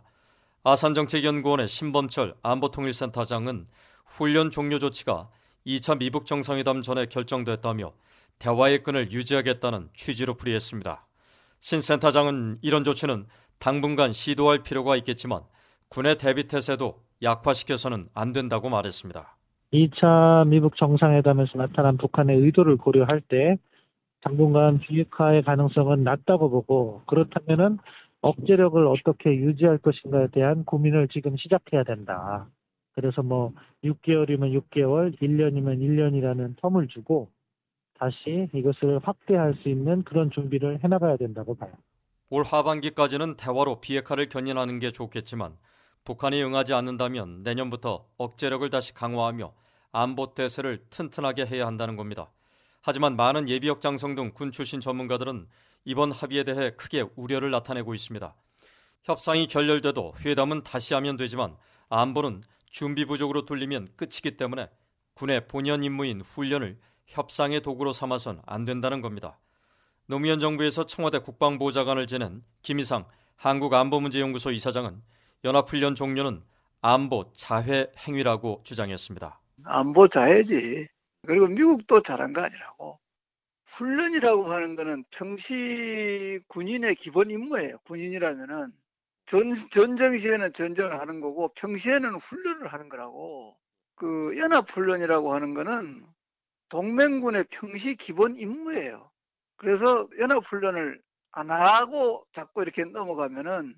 아산정책연구원의 신범철 안보통일센터장은 훈련 종료 조치가 이 차 미북 정상회담 전에 결정됐다며 대화의 끈을 유지하겠다는 취지로 풀이했습니다. 신 센터장은 이런 조치는 당분간 시도할 필요가 있겠지만 군의 대비태세도 약화시켜서는 안 된다고 말했습니다. 이 차 미북 정상회담에서 나타난 북한의 의도를 고려할 때 당분간 비핵화의 가능성은 낮다고 보고, 그렇다면은 억제력을 어떻게 유지할 것인가에 대한 고민을 지금 시작해야 된다. 그래서 뭐 육 개월이면 육 개월, 일 년이면 일 년이라는 텀을 주고 다시 이것을 확대할 수 있는 그런 준비를 해나가야 된다고 봐요. 올 하반기까지는 대화로 비핵화를 견인하는 게 좋겠지만 북한이 응하지 않는다면 내년부터 억제력을 다시 강화하며 안보 태세를 튼튼하게 해야 한다는 겁니다. 하지만 많은 예비역 장성 등 군 출신 전문가들은 이번 합의에 대해 크게 우려를 나타내고 있습니다. 협상이 결렬돼도 회담은 다시 하면 되지만 안보는 준비 부족으로 뚫리면 끝이기 때문에 군의 본연 임무인 훈련을 협상의 도구로 삼아선 안 된다는 겁니다. 노무현 정부에서 청와대 국방보좌관을 지낸 김희상 한국안보문제연구소 이사장은 연합훈련 종료는 안보 자해 행위라고 주장했습니다. 안보 자해지. 그리고 미국도 잘한 거 아니라고. 훈련이라고 하는 거는 평시 군인의 기본 임무예요. 군인이라면은 전, 전쟁 시에는 전쟁을 하는 거고 평시에는 훈련을 하는 거라고. 그 연합훈련이라고 하는 거는 동맹군의 평시 기본 임무예요. 그래서 연합훈련을 안 하고 자꾸 이렇게 넘어가면은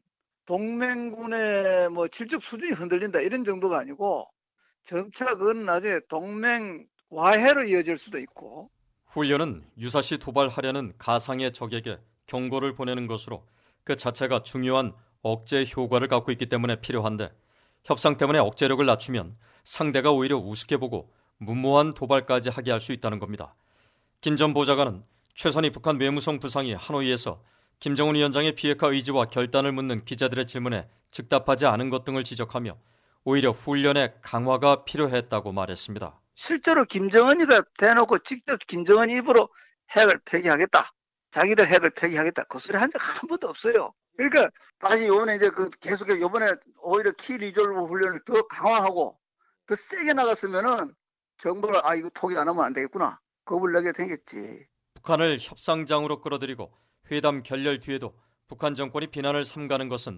동맹군의 뭐 질적 수준이 흔들린다 이런 정도가 아니고 점차 그건 나중에 동맹 와해로 이어질 수도 있고. 훈련은 유사시 도발하려는 가상의 적에게 경고를 보내는 것으로 그 자체가 중요한 억제 효과를 갖고 있기 때문에 필요한데 협상 때문에 억제력을 낮추면 상대가 오히려 우습게 보고 무모한 도발까지 하게 할 수 있다는 겁니다. 김 전 보좌관은 최선희 북한 외무성 부상이 하노이에서 김정은 위원장의 비핵화 의지와 결단을 묻는 기자들의 질문에 즉답하지 않은 것 등을 지적하며 오히려 훈련의 강화가 필요했다고 말했습니다. 실제로 김정은이가 대놓고 직접 김정은 입으로 핵을 폐기하겠다. 자기들 핵을 폐기하겠다. 그 소리 한 적 한 번도 없어요. 그러니까 다시 이번에 이제 그 계속 이번에 오히려 키 리졸브 훈련을 더 강화하고 더 세게 나갔으면은 정부가 아 이거 포기 안 하면 안 되겠구나. 겁을 내게 되겠지. 북한을 협상장으로 끌어들이고 회담 결렬 뒤에도 북한 정권이 비난을 삼가는 것은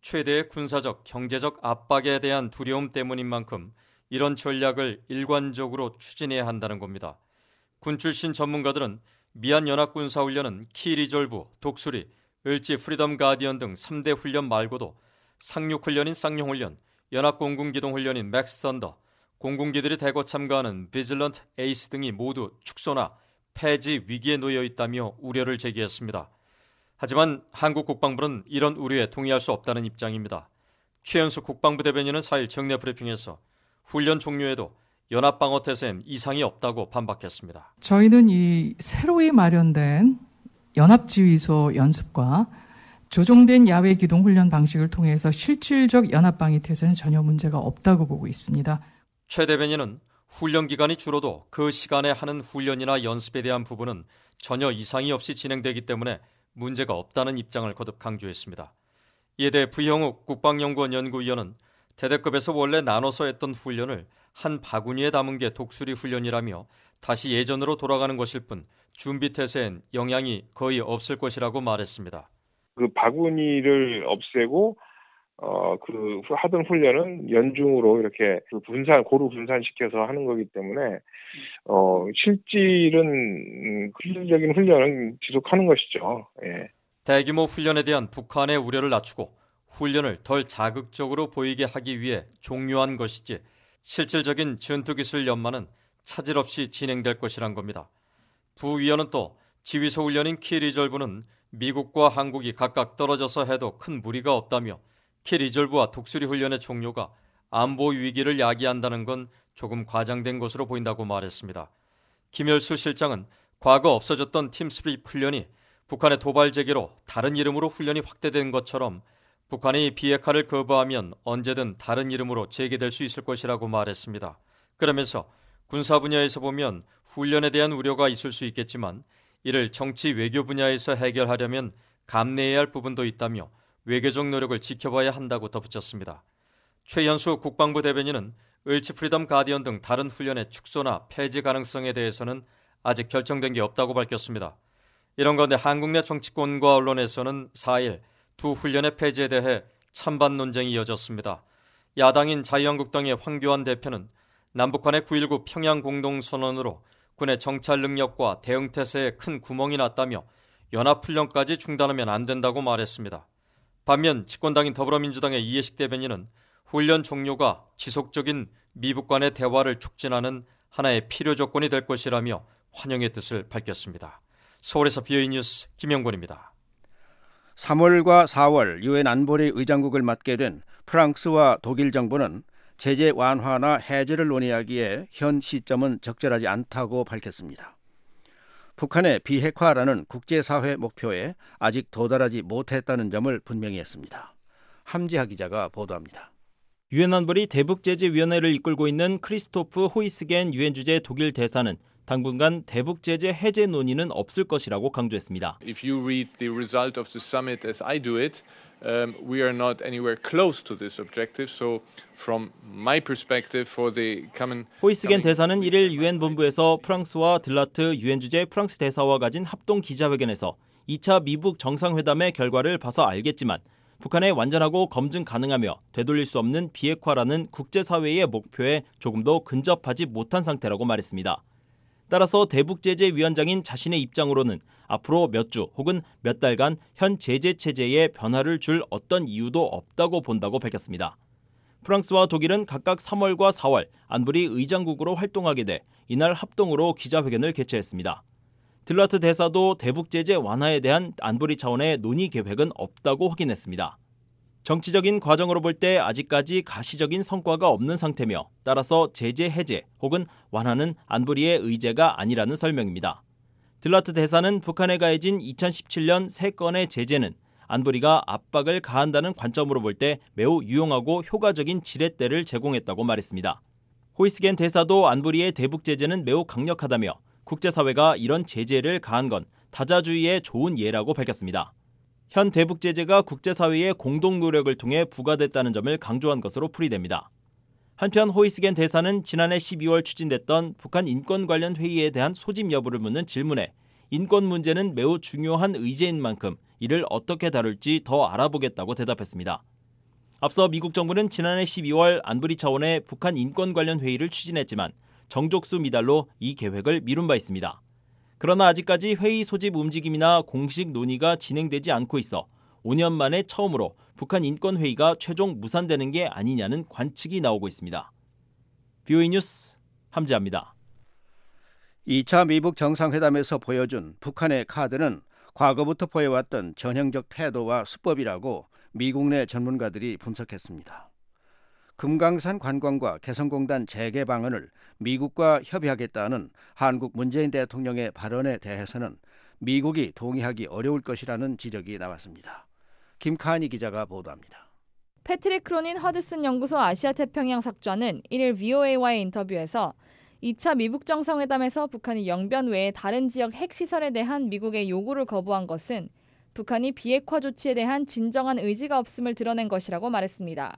최대의 군사적, 경제적 압박에 대한 두려움 때문인 만큼 이런 전략을 일관적으로 추진해야 한다는 겁니다. 군 출신 전문가들은 미얀 연합군사훈련은 키리졸브, 독수리, 을지 프리덤 가디언 등 삼 대 훈련 말고도 상륙훈련인 쌍용훈련, 연합공군기동훈련인 맥스썬더, 공군기들이 대거 참가하는 비질런트 에이스 등이 모두 축소나 폐지 위기에 놓여 있다며 우려를 제기했습니다. 하지만 한국 국방부는 이런 우려에 동의할 수 없다는 입장입니다. 최연수 국방부 대변인은 사 일 정례 브리핑에서 훈련 종료에도 연합방어태세엔 이상이 없다고 반박했습니다. 저희는 이 새로이 마련된 연합지휘소 연습과 조정된 야외 기동 훈련 방식을 통해서 실질적 연합방위 태세는 전혀 문제가 없다고 보고 있습니다. 최 대변인은 훈련 기간이 줄어도 그 시간에 하는 훈련이나 연습에 대한 부분은 전혀 이상이 없이 진행되기 때문에 문제가 없다는 입장을 거듭 강조했습니다. 이에 대해 부형욱 국방연구원 연구위원은 대대급에서 원래 나눠서 했던 훈련을 한 바구니에 담은 게 독수리 훈련이라며 다시 예전으로 돌아가는 것일 뿐 준비 태세엔 영향이 거의 없을 것이라고 말했습니다. 그 바구니를 없애고 어, 그 하던 훈련은 연중으로 이렇게 그 분산 고루 분산시켜서 하는 거기 때문에 어, 실질은 실질적인 훈련은 지속하는 것이죠. 예. 대규모 훈련에 대한 북한의 우려를 낮추고 훈련을 덜 자극적으로 보이게 하기 위해 종료한 것이지 실질적인 전투기술 연마는 차질 없이 진행될 것이란 겁니다. 부 위원은 또 지휘소 훈련인 키리졸브는 미국과 한국이 각각 떨어져서 해도 큰 무리가 없다며 키리졸브와 독수리 훈련의 종료가 안보 위기를 야기한다는 건 조금 과장된 것으로 보인다고 말했습니다. 김열수 실장은 과거 없어졌던 팀스프릿 훈련이 북한의 도발 재개로 다른 이름으로 훈련이 확대된 것처럼 북한이 비핵화를 거부하면 언제든 다른 이름으로 재개될 수 있을 것이라고 말했습니다. 그러면서 군사 분야에서 보면 훈련에 대한 우려가 있을 수 있겠지만 이를 정치 외교 분야에서 해결하려면 감내해야 할 부분도 있다며 외교적 노력을 지켜봐야 한다고 덧붙였습니다. 최연수 국방부 대변인은 을지 프리덤 가디언 등 다른 훈련의 축소나 폐지 가능성에 대해서는 아직 결정된 게 없다고 밝혔습니다. 이런 가운데 한국 내 정치권과 언론에서는 사 일 두 훈련의 폐지에 대해 찬반 논쟁이 이어졌습니다. 야당인 자유한국당의 황교안 대표는 남북한의 구일 구 평양 공동선언으로 군의 정찰 능력과 대응태세에 큰 구멍이 났다며 연합훈련까지 중단하면 안 된다고 말했습니다. 반면 집권당인 더불어민주당의 이해식 대변인은 훈련 종료가 지속적인 미북 간의 대화를 촉진하는 하나의 필요 조건이 될 것이라며 환영의 뜻을 밝혔습니다. 서울에서 비오이 뉴스 김영권입니다. 삼월과 사월 유엔 안보리 의장국을 맡게 된 프랑스와 독일 정부는 제재 완화나 해제를 논의하기에 현 시점은 적절하지 않다고 밝혔습니다. 북한의 비핵화라는 국제사회 목표에 아직 도달하지 못했다는 점을 분명히 했습니다. 함지하 기자가 보도합니다. 유엔 안보리 대북제재위원회를 이끌고 있는 크리스토프 호이스겐 유엔 주재 독일 대사는 당분간 대북 제재 해제 논의는 없을 것이라고 강조했습니다. If you read the result of the summit as I do it, um, we are not anywhere close to this objective. So from my perspective for the common 호이스겐 대사는 일 일 유엔 본부에서 프랑스와 들라트 유엔 주재 프랑스 대사와 가진 합동 기자회견에서 이 차 미북 정상회담의 결과를 봐서 알겠지만 북한의 완전하고 검증 가능하며 되돌릴 수 없는 비핵화라는 국제사회의 목표에 조금도 근접하지 못한 상태라고 말했습니다. 따라서 대북제재위원장인 자신의 입장으로는 앞으로 몇 주 혹은 몇 달간 현 제재 체제에 변화를 줄 어떤 이유도 없다고 본다고 밝혔습니다. 프랑스와 독일은 각각 삼월과 사월 안보리 의장국으로 활동하게 돼 이날 합동으로 기자회견을 개최했습니다. 들라트 대사도 대북제재 완화에 대한 안보리 차원의 논의 계획은 없다고 확인했습니다. 정치적인 과정으로 볼 때 아직까지 가시적인 성과가 없는 상태며 따라서 제재 해제 혹은 완화는 안보리의 의제가 아니라는 설명입니다. 들라트 대사는 북한에 가해진 이천십칠 년 세 건의 제재는 안보리가 압박을 가한다는 관점으로 볼 때 매우 유용하고 효과적인 지렛대를 제공했다고 말했습니다. 호이스겐 대사도 안보리의 대북 제재는 매우 강력하다며 국제사회가 이런 제재를 가한 건 다자주의의 좋은 예라고 밝혔습니다. 현 대북 제재가 국제사회의 공동 노력을 통해 부과됐다는 점을 강조한 것으로 풀이됩니다. 한편 호이스겐 대사는 지난해 십이월 추진됐던 북한 인권 관련 회의에 대한 소집 여부를 묻는 질문에 인권 문제는 매우 중요한 의제인 만큼 이를 어떻게 다룰지 더 알아보겠다고 대답했습니다. 앞서 미국 정부는 지난해 십이월 안보리 차원의 북한 인권 관련 회의를 추진했지만 정족수 미달로 이 계획을 미룬 바 있습니다. 그러나 아직까지 회의 소집 움직임이나 공식 논의가 진행되지 않고 있어 오 년 만에 처음으로 북한 인권회의가 최종 무산되는 게 아니냐는 관측이 나오고 있습니다. 비오이 뉴스 함지아입니다. 이 차 미북 정상회담에서 보여준 북한의 카드는 과거부터 보여왔던 전형적 태도와 수법이라고 미국 내 전문가들이 분석했습니다. 금강산 관광과 개성공단 재개 방안을 미국과 협의하겠다는 한국 문재인 대통령의 발언에 대해서는 미국이 동의하기 어려울 것이라는 지적이 나왔습니다. 김카니 기자가 보도합니다. 패트릭 크로닌 허드슨 연구소 아시아태평양 석좌는 일일 브이오에이와의 인터뷰에서 이 차 미북 정상회담에서 북한이 영변 외의 다른 지역 핵시설에 대한 미국의 요구를 거부한 것은 북한이 비핵화 조치에 대한 진정한 의지가 없음을 드러낸 것이라고 말했습니다.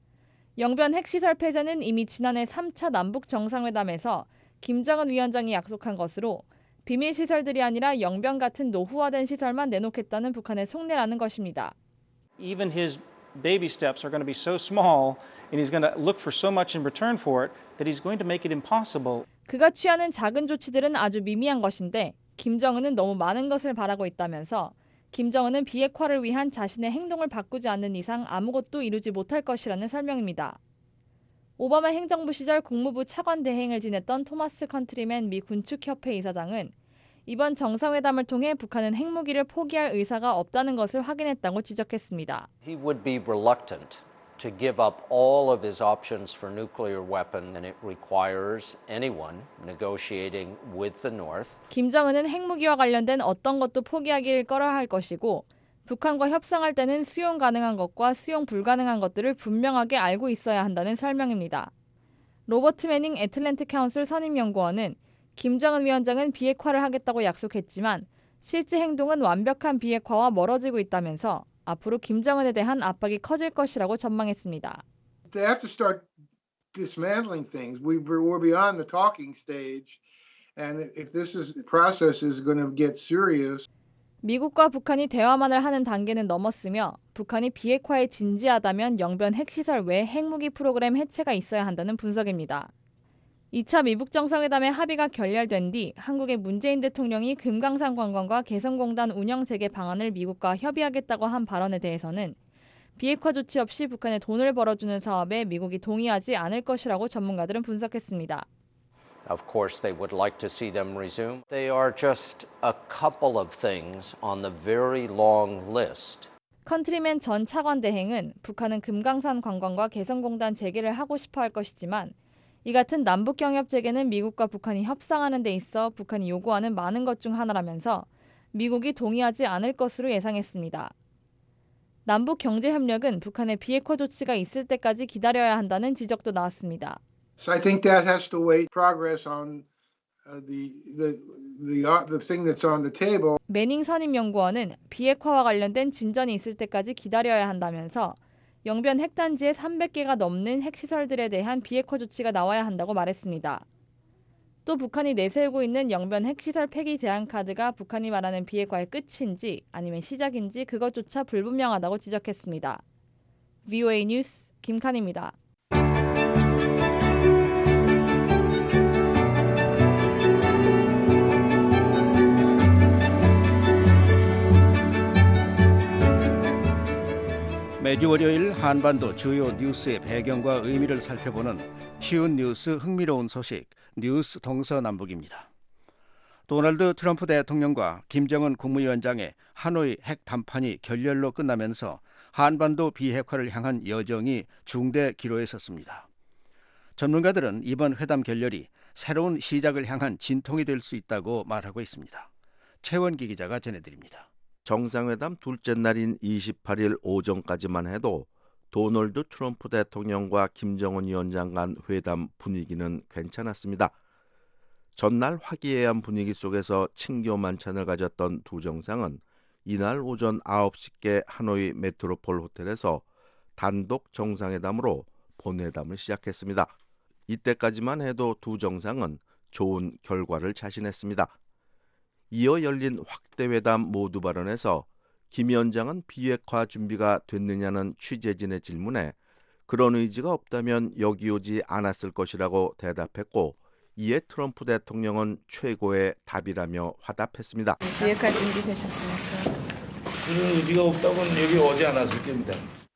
영변 핵시설 폐쇄는 이미 지난해 삼 차 남북 정상회담에서 김정은 위원장이 약속한 것으로 비밀 시설들이 아니라 영변 같은 노후화된 시설만 내놓겠다는 북한의 속내라는 것입니다. Even his baby steps are going to be so small and he's going to look for so much in return for it that he's going to make it impossible. 그가 취하는 작은 조치들은 아주 미미한 것인데 김정은은 너무 많은 것을 바라고 있다면서 김정은은 비핵화를 위한 자신의 행동을 바꾸지 않는 이상 아무것도 이루지 못할 것이라는 설명입니다. 오바마 행정부 시절 국무부 차관 대행을 지냈던 토마스 컨트리맨 미 군축협회 이사장은 이번 정상회담을 통해 북한은 핵무기를 포기할 의사가 없다는 것을 확인했다고 지적했습니다. He would be reluctant to give up all of his options for nuclear weapon, and it requires anyone negotiating with the North. 김정은은 핵무기와 관련된 어떤 것도 포기하길 꺼려할 것이고 북한과 협상할 때는 수용 가능한 것과 수용 불가능한 것들을 분명하게 알고 있어야 한다는 설명입니다. 로버트 매닝 애틀랜틱 카운슬 선임연구원은 김정은 위원장은 비핵화를 하겠다고 약속했지만 실제 행동은 완벽한 비핵화와 멀어지고 있다면서 앞으로 김정은에 대한 압박이 커질 것이라고 전망했습니다. They have to start dismantling things. We we're beyond the talking stage, and if this is process is going to get serious. 미국과 북한이 대화만을 하는 단계는 넘었으며 북한이 비핵화에 진지하다면 영변 핵시설 외 핵무기 프로그램 해체가 있어야 한다는 분석입니다. 이 차 미북 정상회담의 합의가 결렬된 뒤 한국의 문재인 대통령이 금강산 관광과 개성공단 운영 재개 방안을 미국과 협의하겠다고 한 발언에 대해서는 비핵화 조치 없이 북한에 돈을 벌어주는 사업에 미국이 동의하지 않을 것이라고 전문가들은 분석했습니다. Of course, they would like to see them resume. They are just a couple of things on the very long list. 컨트리맨 전 차관 대행은 북한은 금강산 관광과 개성공단 재개를 하고 싶어 할 것이지만 이 같은 남북 경협 재개는 미국과 북한이 협상하는 데 있어 북한이 요구하는 많은 것 중 하나라면서 미국이 동의하지 않을 것으로 예상했습니다. 남북 경제 협력은 북한의 비핵화 조치가 있을 때까지 기다려야 한다는 지적도 나왔습니다. So I think that has to wait progress on uh, the the the uh, the thing that's on the table. 매닝 선임 연구원은 비핵화와 관련된 진전이 있을 때까지 기다려야 한다면서 영변 핵단지에 삼백 개가 넘는 핵시설들에 대한 비핵화 조치가 나와야 한다고 말했습니다. 또 북한이 내세우고 있는 영변 핵시설 폐기 제한 카드가 북한이 말하는 비핵화의 끝인지 아니면 시작인지 그것조차 불분명하다고 지적했습니다. 브이오에이 뉴스 김칸입니다. 매주 월요일 한반도 주요 뉴스의 배경과 의미를 살펴보는 쉬운 뉴스 흥미로운 소식 뉴스 동서남북입니다. 도널드 트럼프 대통령과 김정은 국무위원장의 하노이 핵 담판이 결렬로 끝나면서 한반도 비핵화를 향한 여정이 중대 기로에 섰습니다. 전문가들은 이번 회담 결렬이 새로운 시작을 향한 진통이 될 수 있다고 말하고 있습니다. 최원기 기자가 전해드립니다. 정상회담 둘째 날인 이십팔 일 오전까지만 해도 도널드 트럼프 대통령과 김정은 위원장 간 회담 분위기는 괜찮았습니다. 전날 화기애애한 분위기 속에서 친교 만찬을 가졌던 두 정상은 이날 오전 아홉 시께 하노이 메트로폴 호텔에서 단독 정상회담으로 본회담을 시작했습니다. 이때까지만 해도 두 정상은 좋은 결과를 자신했습니다. 이어 열린 확대 회담 모두 발언에서 김 위원장은 비핵화 준비가 됐느냐는 취재진의 질문에 그런 의지가 없다면 여기 오지 않았을 것이라고 대답했고, 이에 트럼프 대통령은 최고의 답이라며 화답했습니다. 비핵화 준비 되셨습니까? 그런 의지가 없다고는 여기 오지 않았을 겁니다.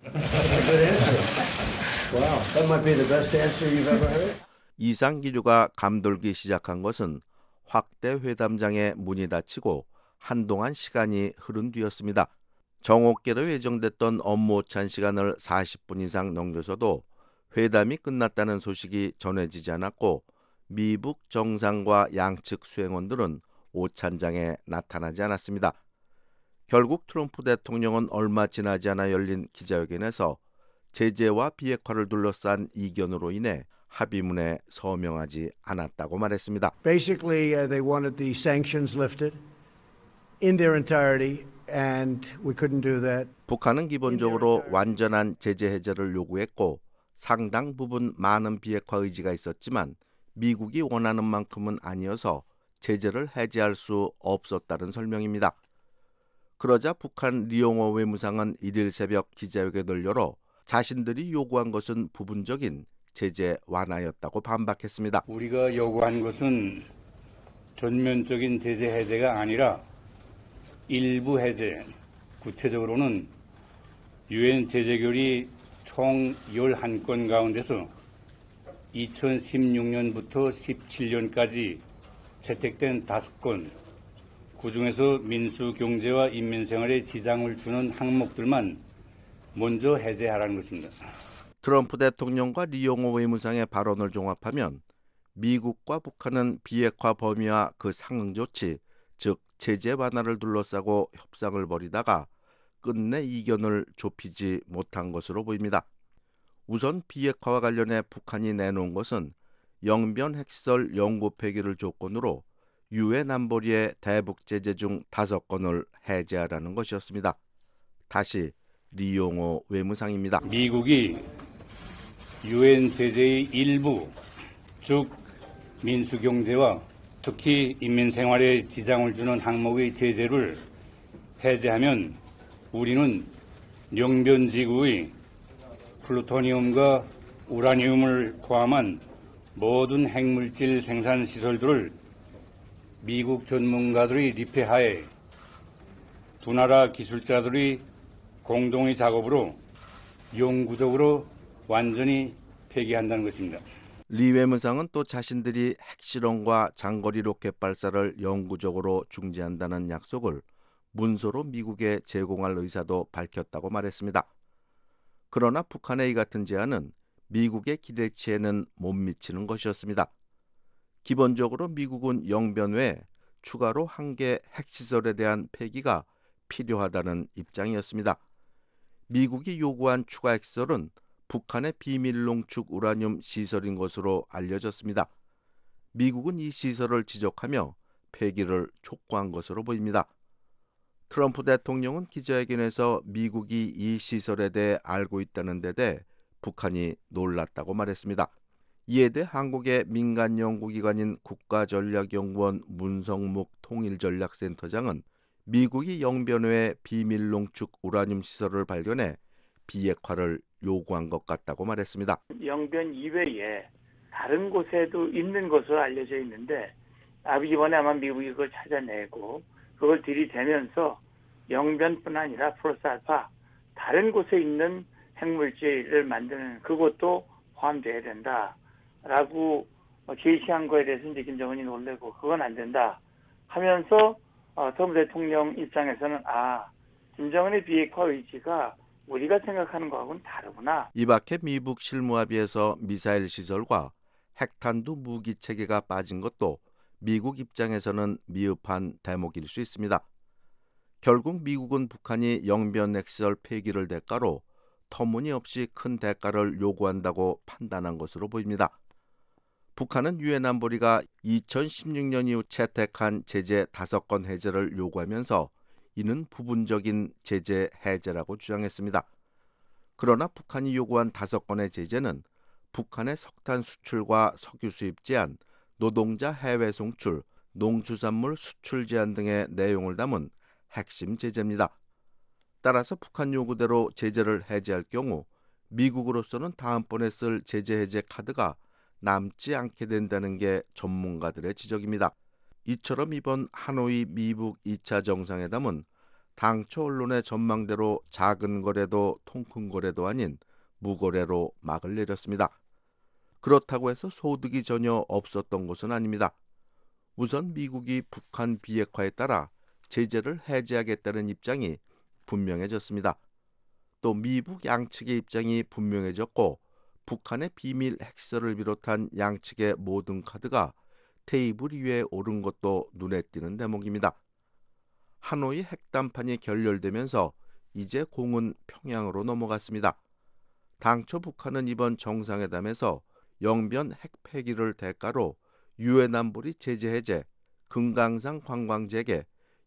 Wow, that might be the best answer you've ever heard. 이상 기류가 감돌기 시작한 것은 확대 회담장의 문이 닫히고 한동안 시간이 흐른 뒤였습니다. 정오께로 예정됐던 업무 오찬 시간을 사십 분 이상 넘겨서도 회담이 끝났다는 소식이 전해지지 않았고, 미북 정상과 양측 수행원들은 오찬장에 나타나지 않았습니다. 결국 트럼프 대통령은 얼마 지나지 않아 열린 기자회견에서 제재와 비핵화를 둘러싼 이견으로 인해 합의문에 서명하지 않았다고 말했습니다. Basically, uh, they wanted the sanctions lifted in their entirety, and we couldn't do that. 북한은 기본적으로 완전한 제재 해제를 요구했고 상당 부분 많은 비핵화 의지가 있었지만 미국이 원하는 만큼은 아니어서 제재를 해제할 수 없었다는 설명입니다. 그러자 북한 리용호 외무상은 일일 새벽 기자회견을 열어 자신들이 요구한 것은 부분적인 제재 완화였다고 반박했습니다. 우리가 요구한 것은 전면적인 제재 해제가 아니라 일부 해제, 구체적으로는 유엔 제재결의 총 열한 건 가운데서 이천십육 년부터 십칠 년까지 채택된 다섯 건, 그중에서 민수 경제와 인민생활에 지장을 주는 항목들만 먼저 해제하라는 것입니다. 트럼프 대통령과 리용호 외무상의 발언을 종합하면 미국과 북한은 비핵화 범위와 그 상응 조치, 즉 제재 완화를 둘러싸고 협상을 벌이다가 끝내 이견을 좁히지 못한 것으로 보입니다. 우선 비핵화와 관련해 북한이 내놓은 것은 영변 핵시설 영구 폐기를 조건으로 유엔 안보리의 대북 제재 중 다섯 건을 해제하라는 것이었습니다. 다시 리용호 외무상입니다. 미국이 유엔 제재의 일부, 즉 민수경제와 특히 인민생활에 지장을 주는 항목의 제재를 해제하면 우리는 영변지구의 플루토늄과 우라늄을 포함한 모든 핵물질 생산 시설들을 미국 전문가들의 리폐하에 두 나라 기술자들의 공동의 작업으로 영구적으로 완전히 폐기한다는 것입니다. 리 외무상은 또 자신들이 핵실험과 장거리 로켓 발사를 영구적으로 중지한다는 약속을 문서로 미국에 제공할 의사도 밝혔다고 말했습니다. 그러나 북한의 이 같은 제안은 미국의 기대치에는 못 미치는 것이었습니다. 기본적으로 미국은 영변 외에 추가로 한 개 핵시설에 대한 폐기가 필요하다는 입장이었습니다. 미국이 요구한 추가 핵시설은 북한의 비밀 농축 우라늄 시설인 것으로 알려졌습니다. 미국은 이 시설을 지적하며 폐기를 촉구한 것으로 보입니다. 트럼프 대통령은 기자회견에서 미국이 이 시설에 대해 알고 있다는 데 대해 북한이 놀랐다고 말했습니다. 이에 대해 한국의 민간 연구기관인 국가전략연구원 문성묵 통일전략센터장은 미국이 영변외에 비밀 농축 우라늄 시설을 발견해 비핵화를 요구한 것 같다고 말했습니다. 영변 이외에 다른 곳에도 있는 것으로 알려져 있는데 이번에 아마 미국이 그걸 찾아내고 그걸 들이대면서 영변뿐 아니라 플러스 알파 다른 곳에 있는 핵물질을 만드는 그것도 포함돼야 된다라고 제시한 거에 대해서 이제 김정은이 놀래고 그건 안 된다 하면서 어, 트럼프 대통령 입장에서는 아 김정은의 비핵화 의지가 우리가 생각하는 거하고는 다르구나. 이 밖에 미북 실무합의에서 미사일 시설과 핵탄두 무기 체계가 빠진 것도 미국 입장에서는 미흡한 대목일 수 있습니다. 결국 미국은 북한이 영변 핵시설 폐기를 대가로 터무니없이 큰 대가를 요구한다고 판단한 것으로 보입니다. 북한은 유엔 안보리가 이천십육 년 이후 채택한 제재 다섯 건 해제를 요구하면서 이는 부분적인 제재 해제라고 주장했습니다. 그러나 북한이 요구한 다섯 건의 제재는 북한의 석탄 수출과 석유 수입 제한, 노동자 해외 송출, 농수산물 수출 제한 등의 내용을 담은 핵심 제재입니다. 따라서 북한 요구대로 제재를 해제할 경우 미국으로서는 다음번에 쓸 제재 해제 카드가 남지 않게 된다는 게 전문가들의 지적입니다. 이처럼 이번 하노이 미북 이 차 정상회담은 당초 언론의 전망대로 작은 거래도 통큰 거래도 아닌 무거래로 막을 내렸습니다. 그렇다고 해서 소득이 전혀 없었던 것은 아닙니다. 우선 미국이 북한 비핵화에 따라 제재를 해제하겠다는 입장이 분명해졌습니다. 또 미북 양측의 입장이 분명해졌고 북한의 비밀 핵시설을 비롯한 양측의 모든 카드가 테이블 위에 오른 것도 눈에 띄는 대목입니다. 하노이 핵담판이 결렬되면서 이제 공은 평양으로 넘어갔습니다. 당초 북한은 이번 정상회담에서 영변 핵 폐기를 대가로 유엔 안보리 제재 해제, 금강산 관광 재개,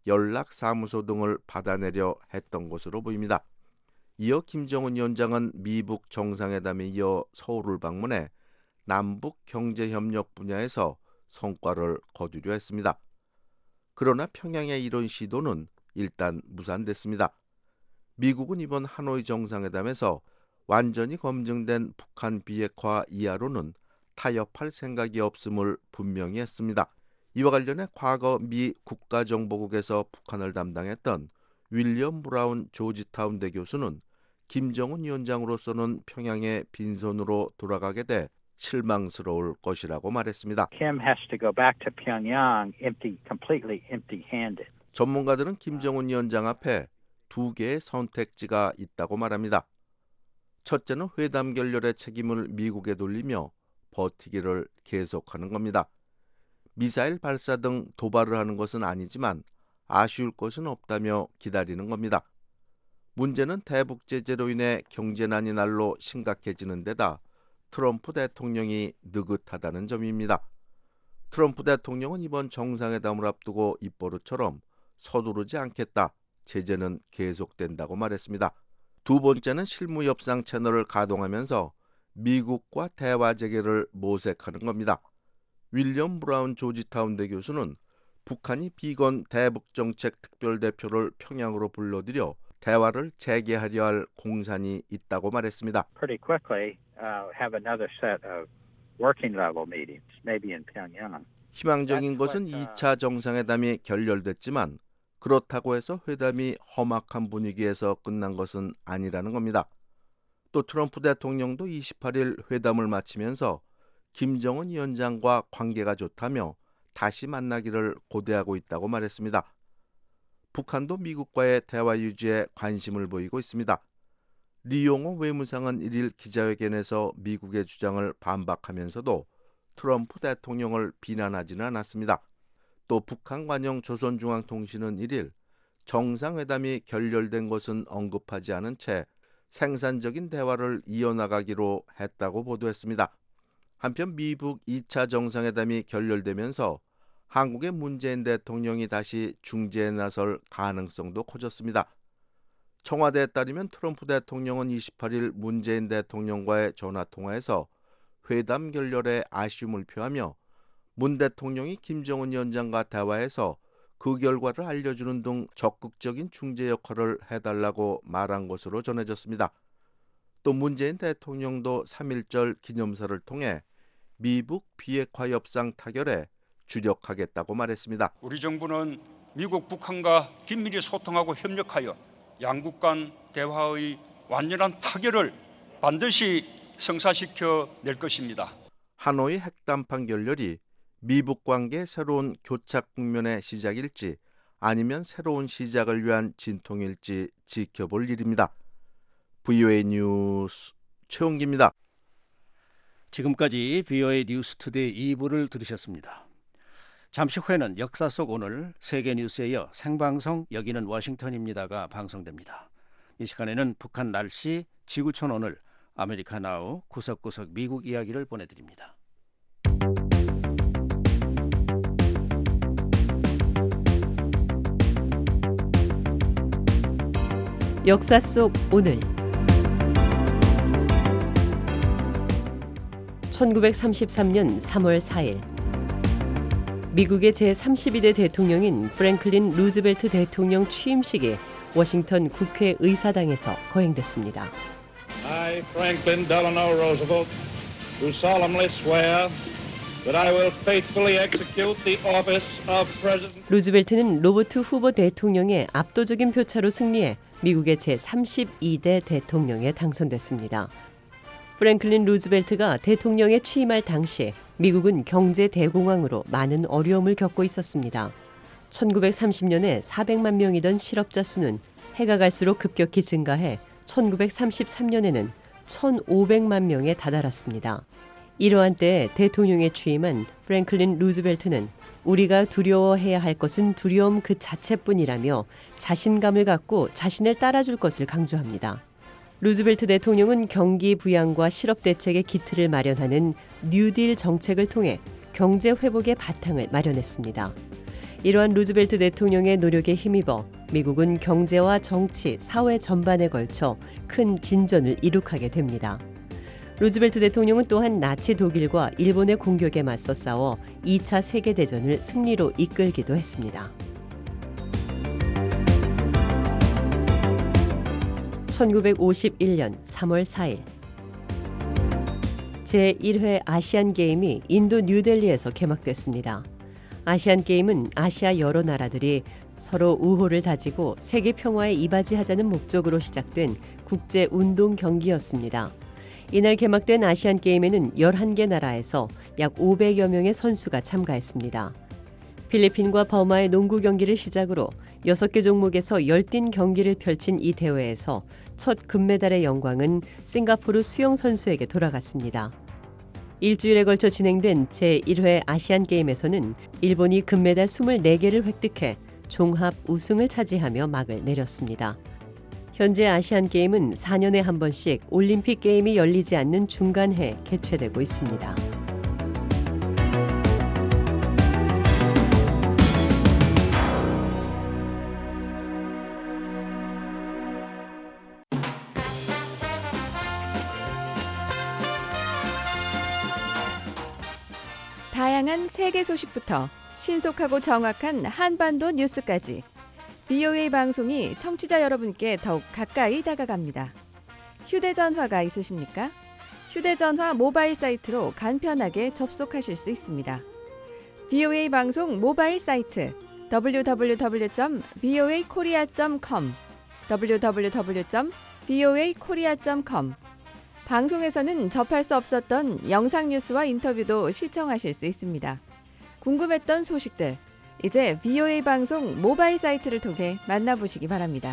연락사무소 등을 받아내려 했던 것으로 보입니다. 이어 김정은 위원장은 미북 정상회담에 이어 서울을 방문해 남북 경제협력 분야에서 성과를 거두려 했습니다. 그러나 평양의 이런 시도는 일단 무산됐습니다. 미국은 이번 하노이 정상회담에서 완전히 검증된 북한 비핵화 이하로는 타협할 생각이 없음을 분명히 했습니다. 이와 관련해 과거 미 국가정보국에서 북한을 담당했던 윌리엄 브라운 조지타운대 교수는 김정은 위원장으로서는 평양에 빈손으로 돌아가게 돼 실망스러울 것이라고 말했습니다. Kim has to go back to Pyongyang empty, completely empty-handed. 전문가들은 김정은 위원장 앞에 두 개의 선택지가 있다고 말합니다. 첫째는 회담 결렬의 책임을 미국에 돌리며 버티기를 계속하는 겁니다. 미사일 발사 등 도발을 하는 것은 아니지만 아쉬울 것은 없다며 기다리는 겁니다. 문제는 대북 제재로 인해 경제난이 날로 심각해지는 데다 트럼프 대통령이 느긋하다는 점입니다. 트럼프 대통령은 이번 정상회담을 앞두고 입버릇처럼 서두르지 않겠다, 제재는 계속된다고 말했습니다. 두 번째는 실무협상 채널을 가동하면서 미국과 대화 재개를 모색하는 겁니다. 윌리엄 브라운 조지타운대 교수는 북한이 비건 대북정책 특별대표를 평양으로 불러들여 대화를 재개하려 할 공산이 있다고 말했습니다. Pretty quickly, uh, have another set of working level meetings, maybe in Pyongyang. 희망적인 것은 이 차 정상회담이 결렬됐지만 그렇다고 해서 회담이 험악한 분위기에서 끝난 것은 아니라는 겁니다. 또 트럼프 대통령도 이십팔 일 회담을 마치면서 김정은 위원장과 관계가 좋다며 다시 만나기를 고대하고 있다고 말했습니다. 북한도 미국과의 대화 유지에 관심을 보이고 있습니다. 리용호 외무상은 일 일 기자회견에서 미국의 주장을 반박하면서도 트럼프 대통령을 비난하지는 않았습니다. 또 북한 관영 조선중앙통신은 일 일 정상회담이 결렬된 것은 언급하지 않은 채 생산적인 대화를 이어나가기로 했다고 보도했습니다. 한편 미북 이 차 정상회담이 결렬되면서 한국의 문재인 대통령이 다시 중재에 나설 가능성도 커졌습니다. 청와대에 따르면 트럼프 대통령은 이십팔 일 문재인 대통령과의 전화통화에서 회담 결렬에 아쉬움을 표하며 문 대통령이 김정은 위원장과 대화해서 그 결과를 알려주는 등 적극적인 중재 역할을 해달라고 말한 것으로 전해졌습니다. 또 문재인 대통령도 삼일절 기념사를 통해 미북 비핵화 협상 타결에 주력하겠다고 말했습니다. 우리 정부는 미국, 북한과 긴밀히 소통하고 협력하여 양국 간 대화의 완전한 타결을 반드시 성사시켜 낼 것입니다. 하노이 핵담판 결렬이 미북 관계의 새로운 교착 국면의 시작일지 아니면 새로운 시작을 위한 진통일지 지켜볼 일입니다. 브이오에이 뉴스 최홍기입니다. 지금까지 브이오에이 뉴스투데이 이 부를 들으셨습니다. 잠시 후에는 역사 속 오늘 세계 뉴스에 이어 생방송 여기는 워싱턴입니다가 방송됩니다. 이 시간에는 북한 날씨, 지구촌 오늘, 아메리카 나우, 구석구석 미국 이야기를 보내드립니다. 역사 속 오늘 천구백삼십삼년 삼월 사일 미국의 제삼십이 대 대통령인 프랭클린 루즈벨트 대통령 취임식에 워싱턴 국회의사당에서 거행됐습니다. I, Franklin Delano Roosevelt, do solemnly swear that I will faithfully execute the office of President. 루즈벨트는 로버트 후보 대통령의 압도적인 표차로 승리해 미국의 제삼십이 대 대통령에 당선됐습니다. 프랭클린 루즈벨트가 대통령에 취임할 당시 미국은 경제 대공황으로 많은 어려움을 겪고 있었습니다. 천구백삼십 년에 사백만 명이던 실업자 수는 해가 갈수록 급격히 증가해 천구백삼십삼 년에는 천오백만 명에 다다랐습니다. 이러한 때에 대통령에 취임한 프랭클린 루즈벨트는 우리가 두려워해야 할 것은 두려움 그 자체뿐이라며 자신감을 갖고 자신을 따라줄 것을 강조합니다. 루즈벨트 대통령은 경기 부양과 실업 대책의 기틀을 마련하는 뉴딜 정책을 통해 경제 회복의 바탕을 마련했습니다. 이러한 루즈벨트 대통령의 노력에 힘입어 미국은 경제와 정치, 사회 전반에 걸쳐 큰 진전을 이룩하게 됩니다. 루즈벨트 대통령은 또한 나치 독일과 일본의 공격에 맞서 싸워 이 차 세계대전을 승리로 이끌기도 했습니다. 천구백오십일 년 삼월 사일 제일 회 아시안게임이 인도 뉴델리에서 개막됐습니다. 아시안게임은 아시아 여러 나라들이 서로 우호를 다지고 세계 평화에 이바지하자는 목적으로 시작된 국제 운동 경기였습니다. 이날 개막된 아시안게임에는 열한 개 나라에서 약 오백여 명의 선수가 참가했습니다. 필리핀과 버마의 농구 경기를 시작으로 여섯 개 종목에서 열띤 경기를 펼친 이 대회에서 첫 금메달의 영광은 싱가포르 수영 선수에게 돌아갔습니다. 일주일에 걸쳐 진행된 제일 회 아시안게임에서는 일본이 금메달 이십사 개를 획득해 종합 우승을 차지하며 막을 내렸습니다. 현재 아시안게임은 사 년에 한 번씩 올림픽 게임이 열리지 않는 중간해에 개최되고 있습니다. 다양한 세계 소식부터 신속하고 정확한 한반도 뉴스까지 브이오에이 방송이 청취자 여러분께 더욱 가까이 다가갑니다. 휴대전화가 있으십니까? 휴대전화 모바일 사이트로 간편하게 접속하실 수 있습니다. 브이오에이 방송 모바일 사이트 더블유 더블유 더블유 점 브이오에이 코리아 점 컴 더블유 더블유 더블유 점 브이오에이 코리아 점 컴 방송에서는 접할 수 없었던 영상 뉴스와 인터뷰도 시청하실 수 있습니다. 궁금했던 소식들, 이제 브이오에이 방송 모바일 사이트를 통해 만나보시기 바랍니다.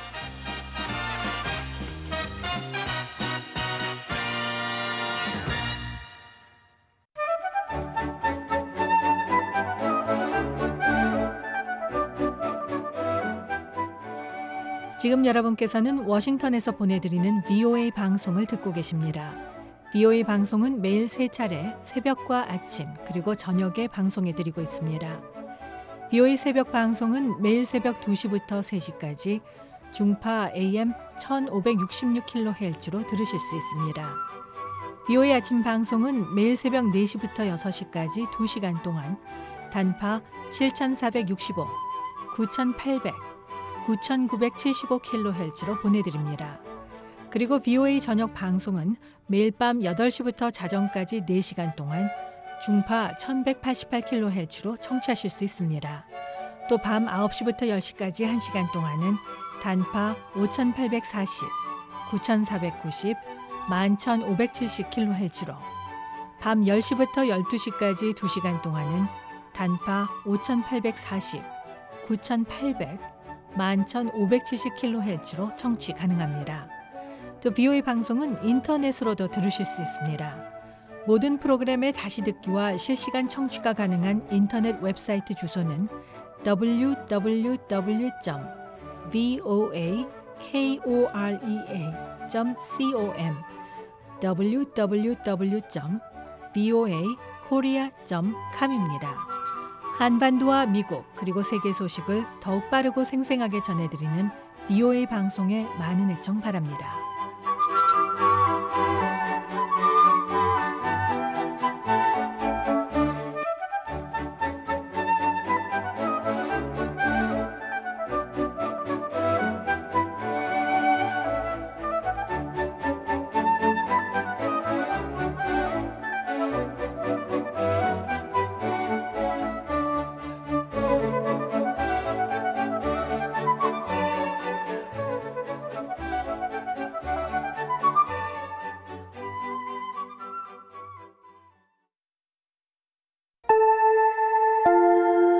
지금 여러분께서는 워싱턴에서 보내드리는 브이오에이 방송을 듣고 계십니다. 브이오에이 방송은 매일 세 차례 새벽과 아침 그리고 저녁에 방송해드리고 있습니다. 브이오에이 새벽 방송은 매일 새벽 두 시부터 세 시까지 중파 에이엠 천오백육십육 킬로헤르츠로 들으실 수 있습니다. 브이오에이 아침 방송은 매일 새벽 네 시부터 여섯 시까지 두 시간 동안 단파 칠천사백육십오, 구천팔백, 구천구백칠십오 킬로헤르츠로 보내드립니다. 그리고 브이오에이 저녁 방송은 매일 밤 여덟 시부터 자정까지 네 시간 동안 중파 천백팔십팔 킬로헤르츠로 청취하실 수 있습니다. 또 밤 아홉 시부터 열 시까지 한 시간 동안은 단파 오천팔백사십, 구천사백구십, 만 천오백칠십 킬로헤르츠로 밤 열 시부터 열두 시까지 두 시간 동안은 단파 오천팔백사십, 구천팔백, 만 천오백칠십 킬로헤르츠로 청취 가능합니다. 또 브이오에이 방송은 인터넷으로도 들으실 수 있습니다. 모든 프로그램의 다시 듣기와 실시간 청취가 가능한 인터넷 웹사이트 주소는 더블유 더블유 더블유 점 브이오에이 코리아 점 컴 더블유 더블유 더블유 점 브이오에이 코리아 점 컴입니다. 한반도와 미국 그리고 세계 소식을 더욱 빠르고 생생하게 전해드리는 브이오에이 방송에 많은 애청 바랍니다.